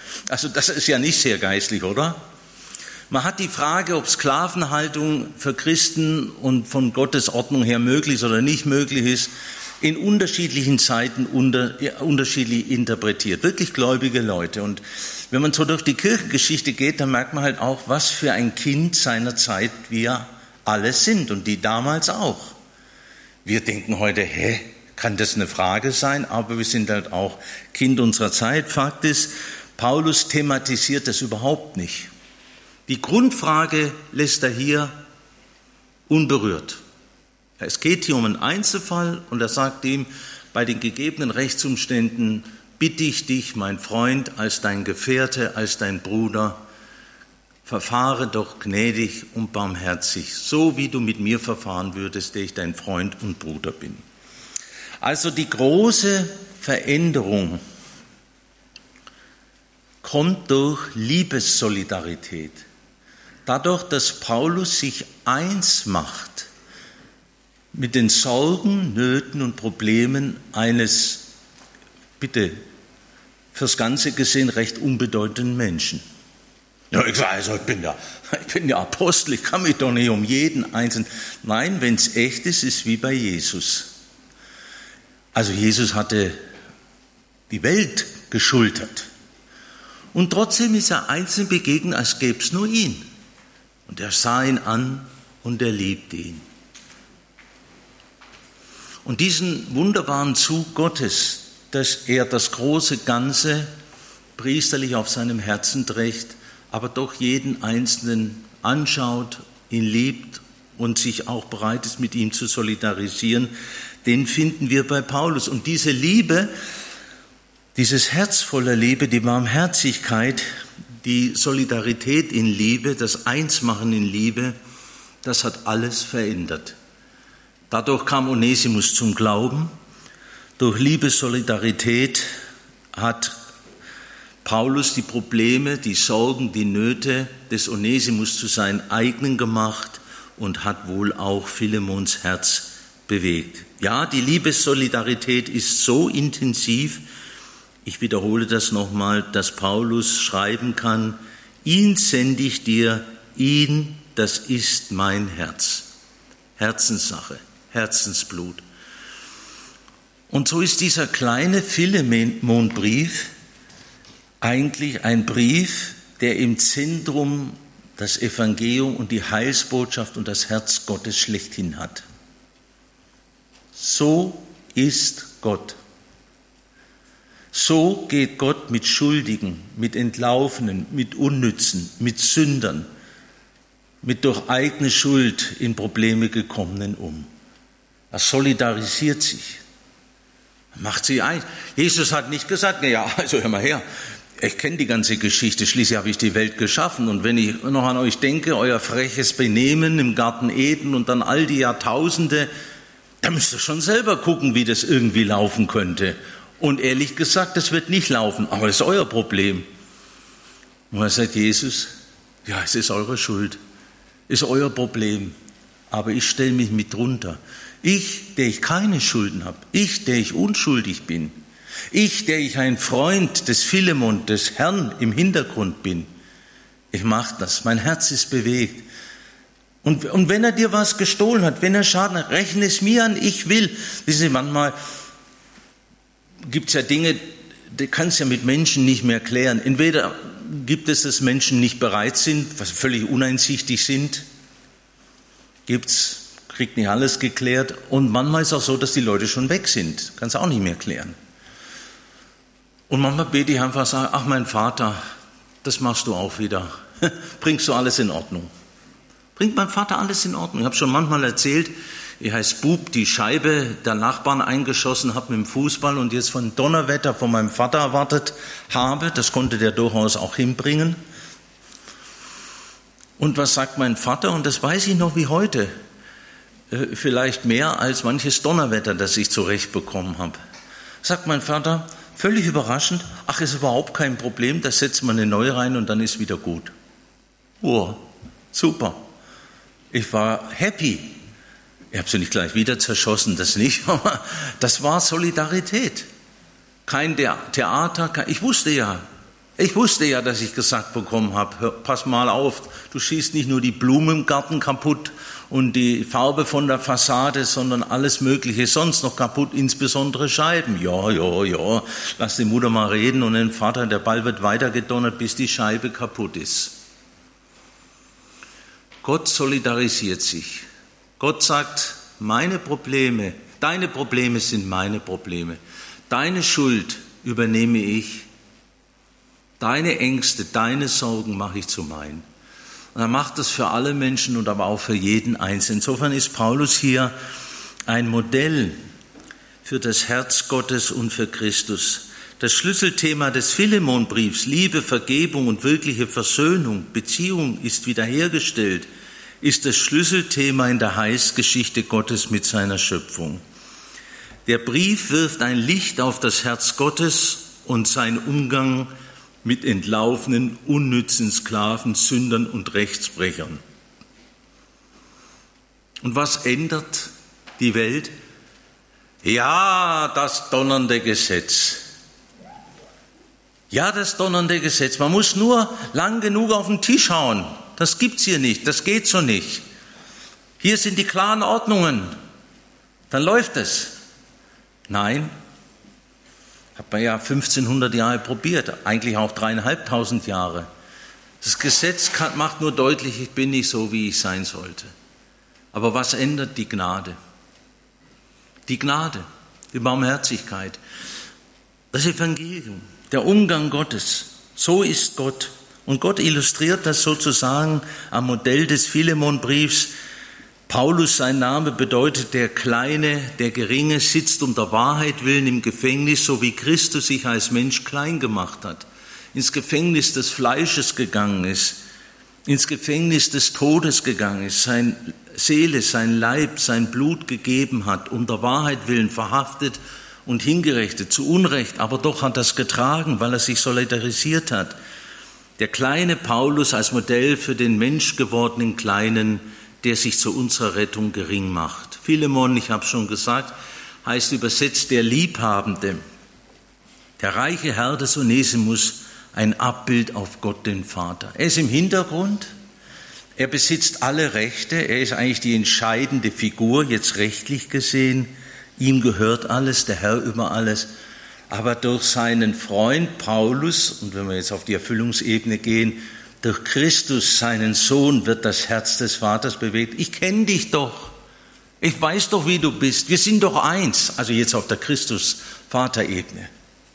Also das ist ja nicht sehr geistlich, oder? Man hat die Frage, ob Sklavenhaltung für Christen und von Gottes Ordnung her möglich ist oder nicht möglich ist, in unterschiedlichen Zeiten unterschiedlich interpretiert. Wirklich gläubige Leute. Und wenn man so durch die Kirchengeschichte geht, dann merkt man halt auch, was für ein Kind seiner Zeit wir alle sind und die damals auch. Wir denken heute, kann das eine Frage sein? Aber wir sind halt auch Kind unserer Zeit. Fakt ist, Paulus thematisiert das überhaupt nicht. Die Grundfrage lässt er hier unberührt. Es geht hier um einen Einzelfall und er sagt ihm, bei den gegebenen Rechtsumständen bitte ich dich, mein Freund, als dein Gefährte, als dein Bruder, verfahre doch gnädig und barmherzig, so wie du mit mir verfahren würdest, der ich dein Freund und Bruder bin. Also die große Veränderung kommt durch Liebessolidarität. Dadurch, dass Paulus sich eins macht mit den Sorgen, Nöten und Problemen eines, bitte, fürs Ganze gesehen recht unbedeutenden Menschen. Ja, ich bin ja Apostel, ich kann mich doch nicht um jeden Einzelnen. Nein, wenn es echt ist, ist wie bei Jesus. Also Jesus hatte die Welt geschultert. Und trotzdem ist er einzeln begegnet, als gäbe es nur ihn. Und er sah ihn an und er liebte ihn. Und diesen wunderbaren Zug Gottes, dass er das große Ganze priesterlich auf seinem Herzen trägt, aber doch jeden Einzelnen anschaut, ihn liebt und sich auch bereit ist, mit ihm zu solidarisieren, den finden wir bei Paulus. Und diese Liebe, dieses Herz voller Liebe, die Barmherzigkeit, die Solidarität in Liebe, das Einsmachen in Liebe, das hat alles verändert. Dadurch kam Onesimus zum Glauben. Durch Liebessolidarität hat Paulus die Probleme, die Sorgen, die Nöte des Onesimus zu seinen eigenen gemacht und hat wohl auch Philemons Herz bewegt. Ja, die Liebessolidarität ist so intensiv, ich wiederhole das nochmal, dass Paulus schreiben kann, ihn sende ich dir, ihn, das ist mein Herz. Herzenssache, Herzensblut. Und so ist dieser kleine Philemonbrief eigentlich ein Brief, der im Zentrum das Evangelium und die Heilsbotschaft und das Herz Gottes schlechthin hat. So ist Gott. So geht Gott mit Schuldigen, mit Entlaufenen, mit Unnützen, mit Sündern, mit durch eigene Schuld in Probleme gekommenen um. Er solidarisiert sich, macht sie ein. Jesus hat nicht gesagt, also hör mal her, ich kenne die ganze Geschichte, schließlich habe ich die Welt geschaffen und wenn ich noch an euch denke, euer freches Benehmen im Garten Eden und dann all die Jahrtausende, da müsst ihr schon selber gucken, wie das irgendwie laufen könnte. Und ehrlich gesagt, das wird nicht laufen, aber das ist euer Problem. Und da sagt Jesus, ja, es ist eure Schuld, ist euer Problem, aber ich stelle mich mit drunter. Ich, der ich keine Schulden habe, ich, der ich unschuldig bin, ich, der ich ein Freund des Philemon, des Herrn im Hintergrund bin, ich mache das, mein Herz ist bewegt. Und wenn er dir was gestohlen hat, wenn er Schaden hat, rechne es mir an, ich will. Wissen Sie, manchmal gibt es ja Dinge, die kannst du ja mit Menschen nicht mehr klären. Entweder gibt es, dass Menschen nicht bereit sind, was völlig uneinsichtig sind, kriegt nicht alles geklärt. Und manchmal ist es auch so, dass die Leute schon weg sind. Kannst du auch nicht mehr klären. Und manchmal bete ich einfach, sage, ach mein Vater, das machst du auch wieder. Bringst du alles in Ordnung? Bringt mein Vater alles in Ordnung? Ich habe schon manchmal erzählt, ich als Bub die Scheibe der Nachbarn eingeschossen habe mit dem Fußball und jetzt von Donnerwetter von meinem Vater erwartet habe. Das konnte der durchaus auch hinbringen. Und was sagt mein Vater? Und das weiß ich noch wie heute. Vielleicht mehr als manches Donnerwetter, das ich zurechtbekommen habe. Sagt mein Vater, völlig überraschend, ach, ist überhaupt kein Problem, da setzt man eine neue rein und dann ist wieder gut. Oh, super. Ich war happy. Ich habe sie nicht gleich wieder zerschossen, das nicht, aber das war Solidarität. Kein Theater, ich wusste ja, Ich wusste ja, dass ich gesagt bekommen habe, pass mal auf, du schießt nicht nur die Blumen im Garten kaputt und die Farbe von der Fassade, sondern alles Mögliche sonst noch kaputt, insbesondere Scheiben. Ja, lass die Mutter mal reden und den Vater, der Ball wird weitergedonnert, bis die Scheibe kaputt ist. Gott solidarisiert sich. Gott sagt, meine Probleme, deine Probleme sind meine Probleme. Deine Schuld übernehme ich. Deine Ängste, deine Sorgen mache ich zu meinen. Und er macht das für alle Menschen und aber auch für jeden Einzelnen. Insofern ist Paulus hier ein Modell für das Herz Gottes und für Christus. Das Schlüsselthema des Philemonbriefs, Liebe, Vergebung und wirkliche Versöhnung, Beziehung ist wiederhergestellt, ist das Schlüsselthema in der Heilsgeschichte Gottes mit seiner Schöpfung. Der Brief wirft ein Licht auf das Herz Gottes und seinen Umgang mit entlaufenen, unnützen Sklaven, Sündern und Rechtsbrechern. Und was ändert die Welt? Ja, das donnernde Gesetz. Ja, das donnernde Gesetz. Man muss nur lang genug auf den Tisch hauen. Das gibt's hier nicht, das geht so nicht. Hier sind die klaren Ordnungen. Dann läuft es. Nein. Hat man ja 1500 Jahre probiert, eigentlich auch 3500 Jahre. Das Gesetz macht nur deutlich, ich bin nicht so, wie ich sein sollte. Aber was ändert die Gnade? Die Gnade, die Barmherzigkeit, das Evangelium, der Umgang Gottes. So ist Gott. Und Gott illustriert das sozusagen am Modell des Philemonbriefs. Paulus, sein Name bedeutet der Kleine, der Geringe, sitzt um der Wahrheit willen im Gefängnis, so wie Christus sich als Mensch klein gemacht hat, ins Gefängnis des Fleisches gegangen ist, ins Gefängnis des Todes gegangen ist, seine Seele, sein Leib, sein Blut gegeben hat, um der Wahrheit willen verhaftet und hingerichtet, zu Unrecht, aber doch hat er es getragen, weil er sich solidarisiert hat. Der kleine Paulus als Modell für den menschgewordenen Kleinen, der sich zu unserer Rettung gering macht. Philemon, ich habe schon gesagt, heißt übersetzt der Liebhabende. Der reiche Herr des Onesimus, ein Abbild auf Gott den Vater. Er ist im Hintergrund, er besitzt alle Rechte, er ist eigentlich die entscheidende Figur, jetzt rechtlich gesehen. Ihm gehört alles, der Herr über alles. Aber durch seinen Freund Paulus, und wenn wir jetzt auf die Erfüllungsebene gehen, durch Christus, seinen Sohn, wird das Herz des Vaters bewegt. Ich kenne dich doch. Ich weiß doch, wie du bist. Wir sind doch eins. Also jetzt auf der Christus-Vater-Ebene.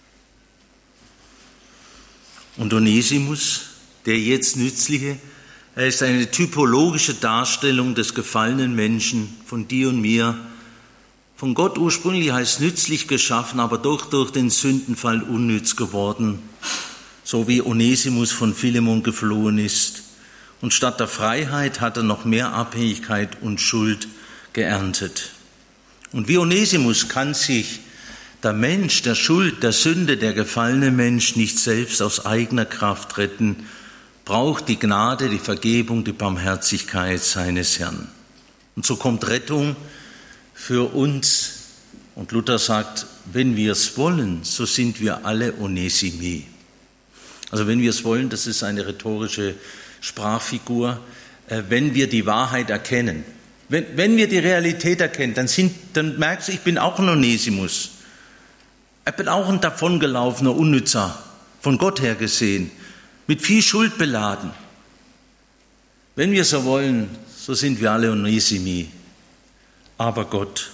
Und Onesimus, der jetzt Nützliche, er ist eine typologische Darstellung des gefallenen Menschen, von dir und mir, von Gott ursprünglich als nützlich geschaffen, aber doch durch den Sündenfall unnütz geworden, so wie Onesimus von Philemon geflohen ist. Und statt der Freiheit hat er noch mehr Abhängigkeit und Schuld geerntet. Und wie Onesimus kann sich der Mensch, der Schuld, der Sünde, der gefallene Mensch nicht selbst aus eigener Kraft retten, braucht die Gnade, die Vergebung, die Barmherzigkeit seines Herrn. Und so kommt Rettung für uns. Und Luther sagt, wenn wir es wollen, so sind wir alle Onesimi. Also wenn wir es wollen, das ist eine rhetorische Sprachfigur, wenn wir die Wahrheit erkennen. Wenn wir die Realität erkennen, dann merkst du, ich bin auch ein Onesimus. Ich bin auch ein davongelaufener Unnützer, von Gott her gesehen, mit viel Schuld beladen. Wenn wir so wollen, so sind wir alle Onesimi. Aber Gott,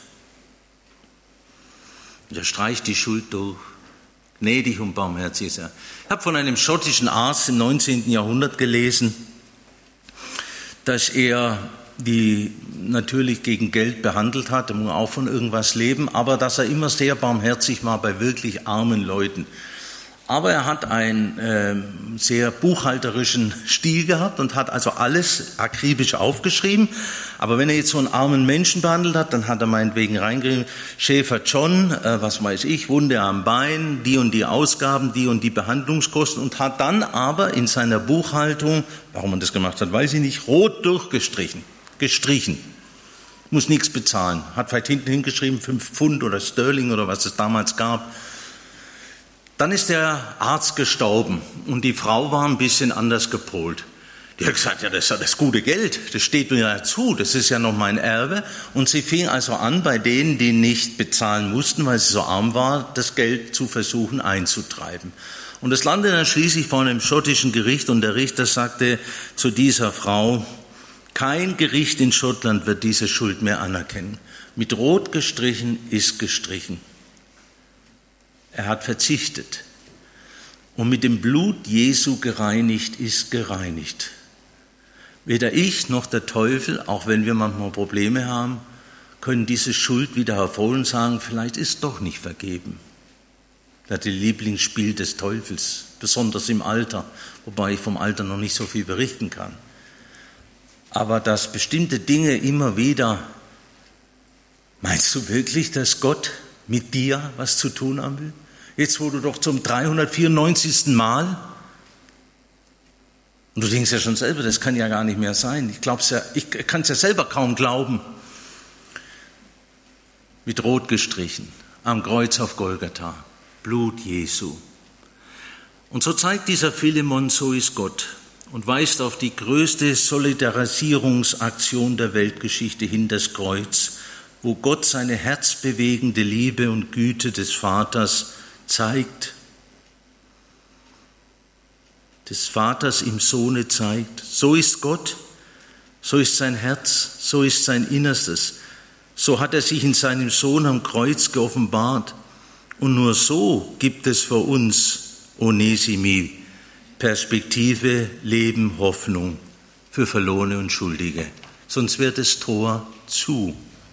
der streicht die Schuld durch. Gnädig und barmherzig ist er. Ich habe von einem schottischen Arzt im 19. Jahrhundert gelesen, dass er die natürlich gegen Geld behandelt hat, er muss auch von irgendwas leben, aber dass er immer sehr barmherzig war bei wirklich armen Leuten. Aber er hat einen sehr buchhalterischen Stil gehabt und hat also alles akribisch aufgeschrieben. Aber wenn er jetzt so einen armen Menschen behandelt hat, dann hat er meinetwegen reingeschrieben, Schäfer John, was weiß ich, Wunde am Bein, die und die Ausgaben, die und die Behandlungskosten und hat dann aber in seiner Buchhaltung, warum man das gemacht hat, weiß ich nicht, rot durchgestrichen. Muss nichts bezahlen. Hat vielleicht hinten hingeschrieben 5 Pfund oder Sterling oder was es damals gab. Dann ist der Arzt gestorben und die Frau war ein bisschen anders gepolt. Die hat gesagt, ja, das ist ja das gute Geld, das steht mir ja zu, das ist ja noch mein Erbe. Und sie fing also an, bei denen, die nicht bezahlen mussten, weil sie so arm war, das Geld zu versuchen einzutreiben. Und es landete dann schließlich vor einem schottischen Gericht und der Richter sagte zu dieser Frau, kein Gericht in Schottland wird diese Schuld mehr anerkennen. Mit Rot gestrichen ist gestrichen. Er hat verzichtet. Und mit dem Blut Jesu gereinigt ist gereinigt. Weder ich noch der Teufel, auch wenn wir manchmal Probleme haben, können diese Schuld wieder hervorholen und sagen, vielleicht ist doch nicht vergeben. Das ist die Lieblingsspiel des Teufels, besonders im Alter, wobei ich vom Alter noch nicht so viel berichten kann. Aber dass bestimmte Dinge immer wieder, meinst du wirklich, dass Gott mit dir was zu tun haben will? Jetzt, wo du doch zum 394. Mal, und du denkst ja schon selber, das kann ja gar nicht mehr sein. Ich kann es ja selber kaum glauben. Mit Rot gestrichen, am Kreuz auf Golgatha, Blut Jesu. Und so zeigt dieser Philemon, so ist Gott und weist auf die größte Solidarisierungsaktion der Weltgeschichte hin, das Kreuz, wo Gott seine herzbewegende Liebe und Güte des Vaters zeigt, des Vaters im Sohne zeigt. So ist Gott, so ist sein Herz, so ist sein Innerstes. So hat er sich in seinem Sohn am Kreuz geoffenbart. Und nur so gibt es für uns, Onesimi, Perspektive, Leben, Hoffnung für Verlorene und Schuldige. Sonst wird das Tor zu.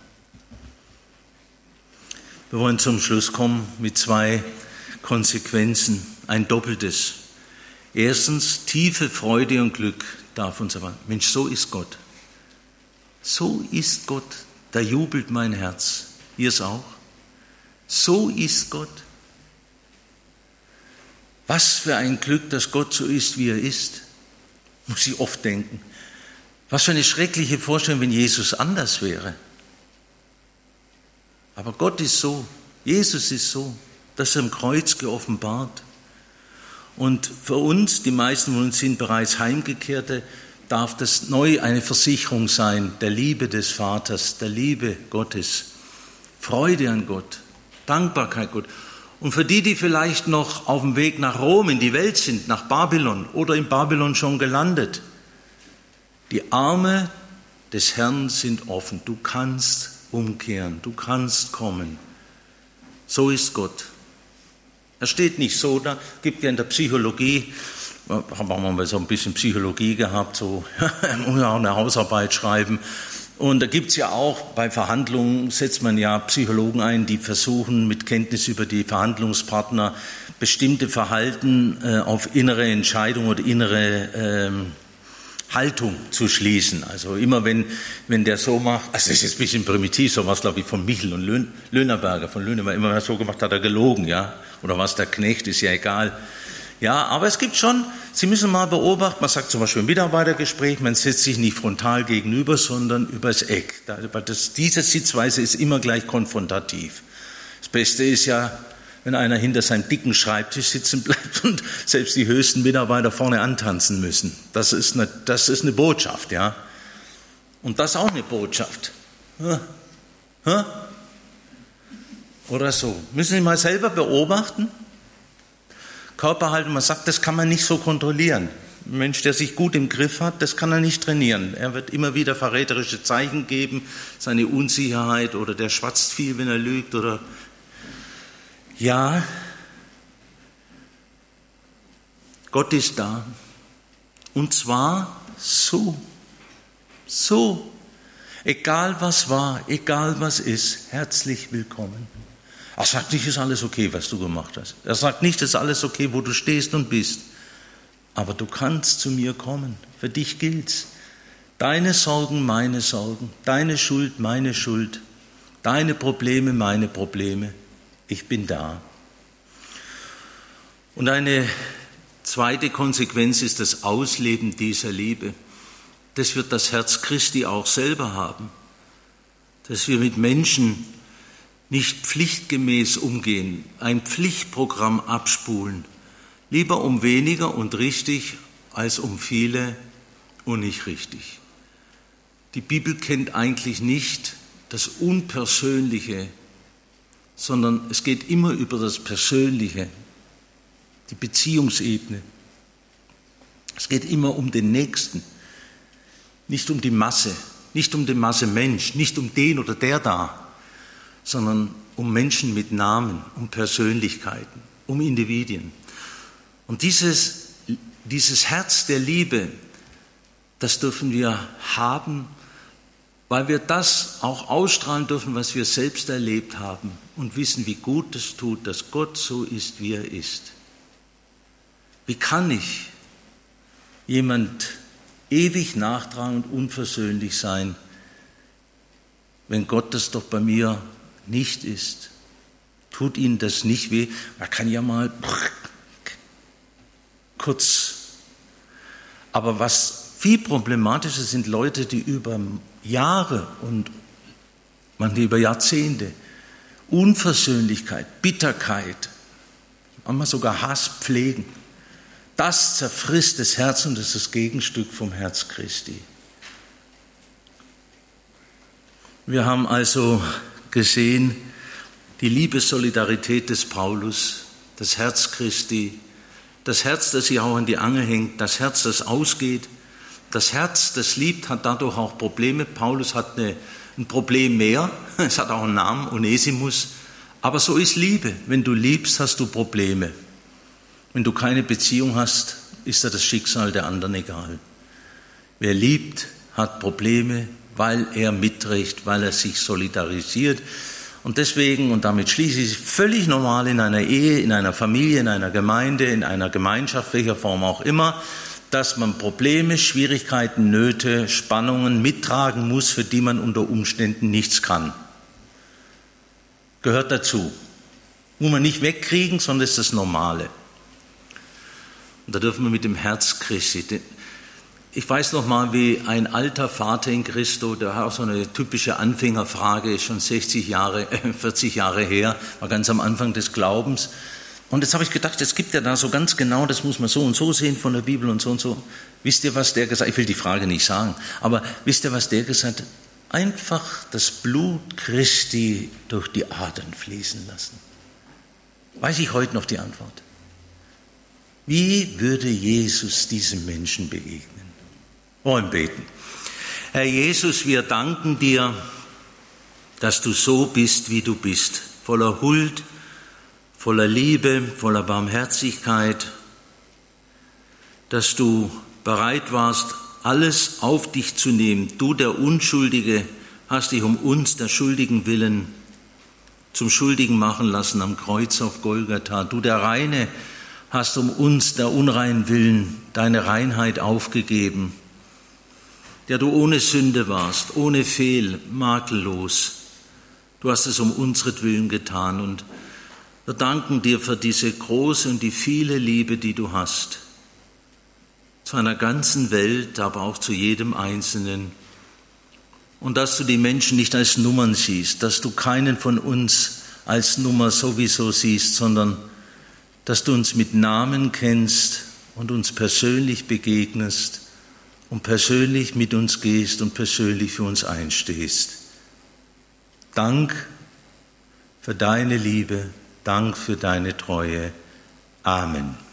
Wir wollen zum Schluss kommen mit 2 Konsequenzen, ein doppeltes. Erstens, tiefe Freude und Glück darf uns erwarten. Mensch, so ist Gott. So ist Gott. Da jubelt mein Herz. Ihr es auch? So ist Gott. Was für ein Glück, dass Gott so ist, wie er ist. Muss ich oft denken. Was für eine schreckliche Vorstellung, wenn Jesus anders wäre. Aber Gott ist so. Jesus ist so. Das ist am Kreuz geoffenbart. Und für uns, die meisten von uns sind bereits Heimgekehrte, darf das neu eine Versicherung sein, der Liebe des Vaters, der Liebe Gottes, Freude an Gott, Dankbarkeit Gott. Und für die, die vielleicht noch auf dem Weg nach Rom in die Welt sind, nach Babylon oder in Babylon schon gelandet, die Arme des Herrn sind offen. Du kannst umkehren, du kannst kommen. So ist Gott. Er steht nicht so da, gibt ja in der Psychologie, haben wir mal so ein bisschen Psychologie gehabt, so muss ja auch eine Hausarbeit schreiben. Und da gibt's ja auch, bei Verhandlungen setzt man ja Psychologen ein, die versuchen mit Kenntnis über die Verhandlungspartner bestimmte Verhalten auf innere Entscheidung oder innere Haltung zu schließen. Also immer wenn der so macht, also das ist jetzt ein bisschen primitiv, so was glaube ich von Michel und Löhnerberger, von Löhnerberger, immer wenn er so gemacht hat, er gelogen, ja. Oder was der Knecht, ist ja egal. Ja, aber es gibt schon, Sie müssen mal beobachten, man sagt zum Beispiel im Mitarbeitergespräch, man setzt sich nicht frontal gegenüber, sondern übers Eck. Diese Sitzweise ist immer gleich konfrontativ. Das Beste ist ja, wenn einer hinter seinem dicken Schreibtisch sitzen bleibt und selbst die höchsten Mitarbeiter vorne antanzen müssen. Das ist eine Botschaft, ja. Und das ist auch eine Botschaft. Oder so. Müssen Sie mal selber beobachten. Körperhaltung, man sagt, das kann man nicht so kontrollieren. Ein Mensch, der sich gut im Griff hat, das kann er nicht trainieren. Er wird immer wieder verräterische Zeichen geben, seine Unsicherheit oder der schwatzt viel, wenn er lügt oder ja, Gott ist da. Und zwar so. Egal was war, egal was ist, herzlich willkommen. Er sagt nicht, ist alles okay, was du gemacht hast. Er sagt nicht, ist alles okay, wo du stehst und bist. Aber du kannst zu mir kommen. Für dich gilt's. Deine Sorgen, meine Sorgen. Deine Schuld, meine Schuld. Deine Probleme, meine Probleme. Ich bin da. Und eine zweite Konsequenz ist das Ausleben dieser Liebe. Das wird das Herz Christi auch selber haben. Dass wir mit Menschen nicht pflichtgemäß umgehen, ein Pflichtprogramm abspulen. Lieber um weniger und richtig als um viele und nicht richtig. Die Bibel kennt eigentlich nicht das Unpersönliche, sondern es geht immer über das Persönliche, die Beziehungsebene. Es geht immer um den Nächsten, nicht um die Masse, nicht um die Masse Mensch, nicht um den oder der da, sondern um Menschen mit Namen, um Persönlichkeiten, um Individuen. Und dieses Herz der Liebe, das dürfen wir haben, weil wir das auch ausstrahlen dürfen, was wir selbst erlebt haben und wissen, wie gut es tut, dass Gott so ist, wie er ist. Wie kann ich jemand ewig nachtragend und unversöhnlich sein, wenn Gott das doch bei mir nicht ist? Tut Ihnen das nicht weh? Man kann ja mal kurz. Aber was viel problematischer sind Leute, die über Jahre und manche über Jahrzehnte Unversöhnlichkeit, Bitterkeit, manchmal sogar Hass pflegen. Das zerfrisst das Herz und das ist das Gegenstück vom Herz Christi. Wir haben also gesehen, die Liebessolidarität des Paulus, das Herz Christi, das Herz, das sich auch an die Angel hängt, das Herz, das ausgeht, das Herz, das liebt, hat dadurch auch Probleme. Paulus hat ein Problem mehr, es hat auch einen Namen, Onesimus, aber so ist Liebe. Wenn du liebst, hast du Probleme. Wenn du keine Beziehung hast, ist dir das Schicksal der anderen egal. Wer liebt, hat Probleme, weil er mitträgt, weil er sich solidarisiert. Und deswegen, und damit schließe ich, völlig normal in einer Ehe, in einer Familie, in einer Gemeinde, in einer Gemeinschaft, welcher Form auch immer, dass man Probleme, Schwierigkeiten, Nöte, Spannungen mittragen muss, für die man unter Umständen nichts kann. Gehört dazu. Muss man nicht wegkriegen, sondern ist das Normale. Und da dürfen wir mit dem Herz Christi. Ich weiß noch mal, wie ein alter Vater in Christo, der hat auch so eine typische Anfängerfrage, ist schon 40 Jahre her, war ganz am Anfang des Glaubens. Und jetzt habe ich gedacht, es gibt ja da so ganz genau, das muss man so und so sehen von der Bibel und so und so. Wisst ihr, was der gesagt hat? Ich will die Frage nicht sagen, aber wisst ihr, was der gesagt hat? Einfach das Blut Christi durch die Adern fließen lassen. Weiß ich heute noch die Antwort. Wie würde Jesus diesem Menschen begegnen? Wir wollen beten. Herr Jesus, wir danken dir, dass du so bist, wie du bist, voller Huld, voller Liebe, voller Barmherzigkeit, dass du bereit warst, alles auf dich zu nehmen. Du, der Unschuldige, hast dich um uns, der Schuldigen willen, zum Schuldigen machen lassen am Kreuz auf Golgatha. Du, der Reine, hast um uns, der Unreinen willen, deine Reinheit aufgegeben, der du ohne Sünde warst, ohne Fehl, makellos. Du hast es um unsretwillen getan und wir danken dir für diese große und die viele Liebe, die du hast, zu einer ganzen Welt, aber auch zu jedem Einzelnen. Und dass du die Menschen nicht als Nummern siehst, dass du keinen von uns als Nummer sowieso siehst, sondern dass du uns mit Namen kennst und uns persönlich begegnest und persönlich mit uns gehst und persönlich für uns einstehst. Dank für deine Liebe, Dank für deine Treue. Amen.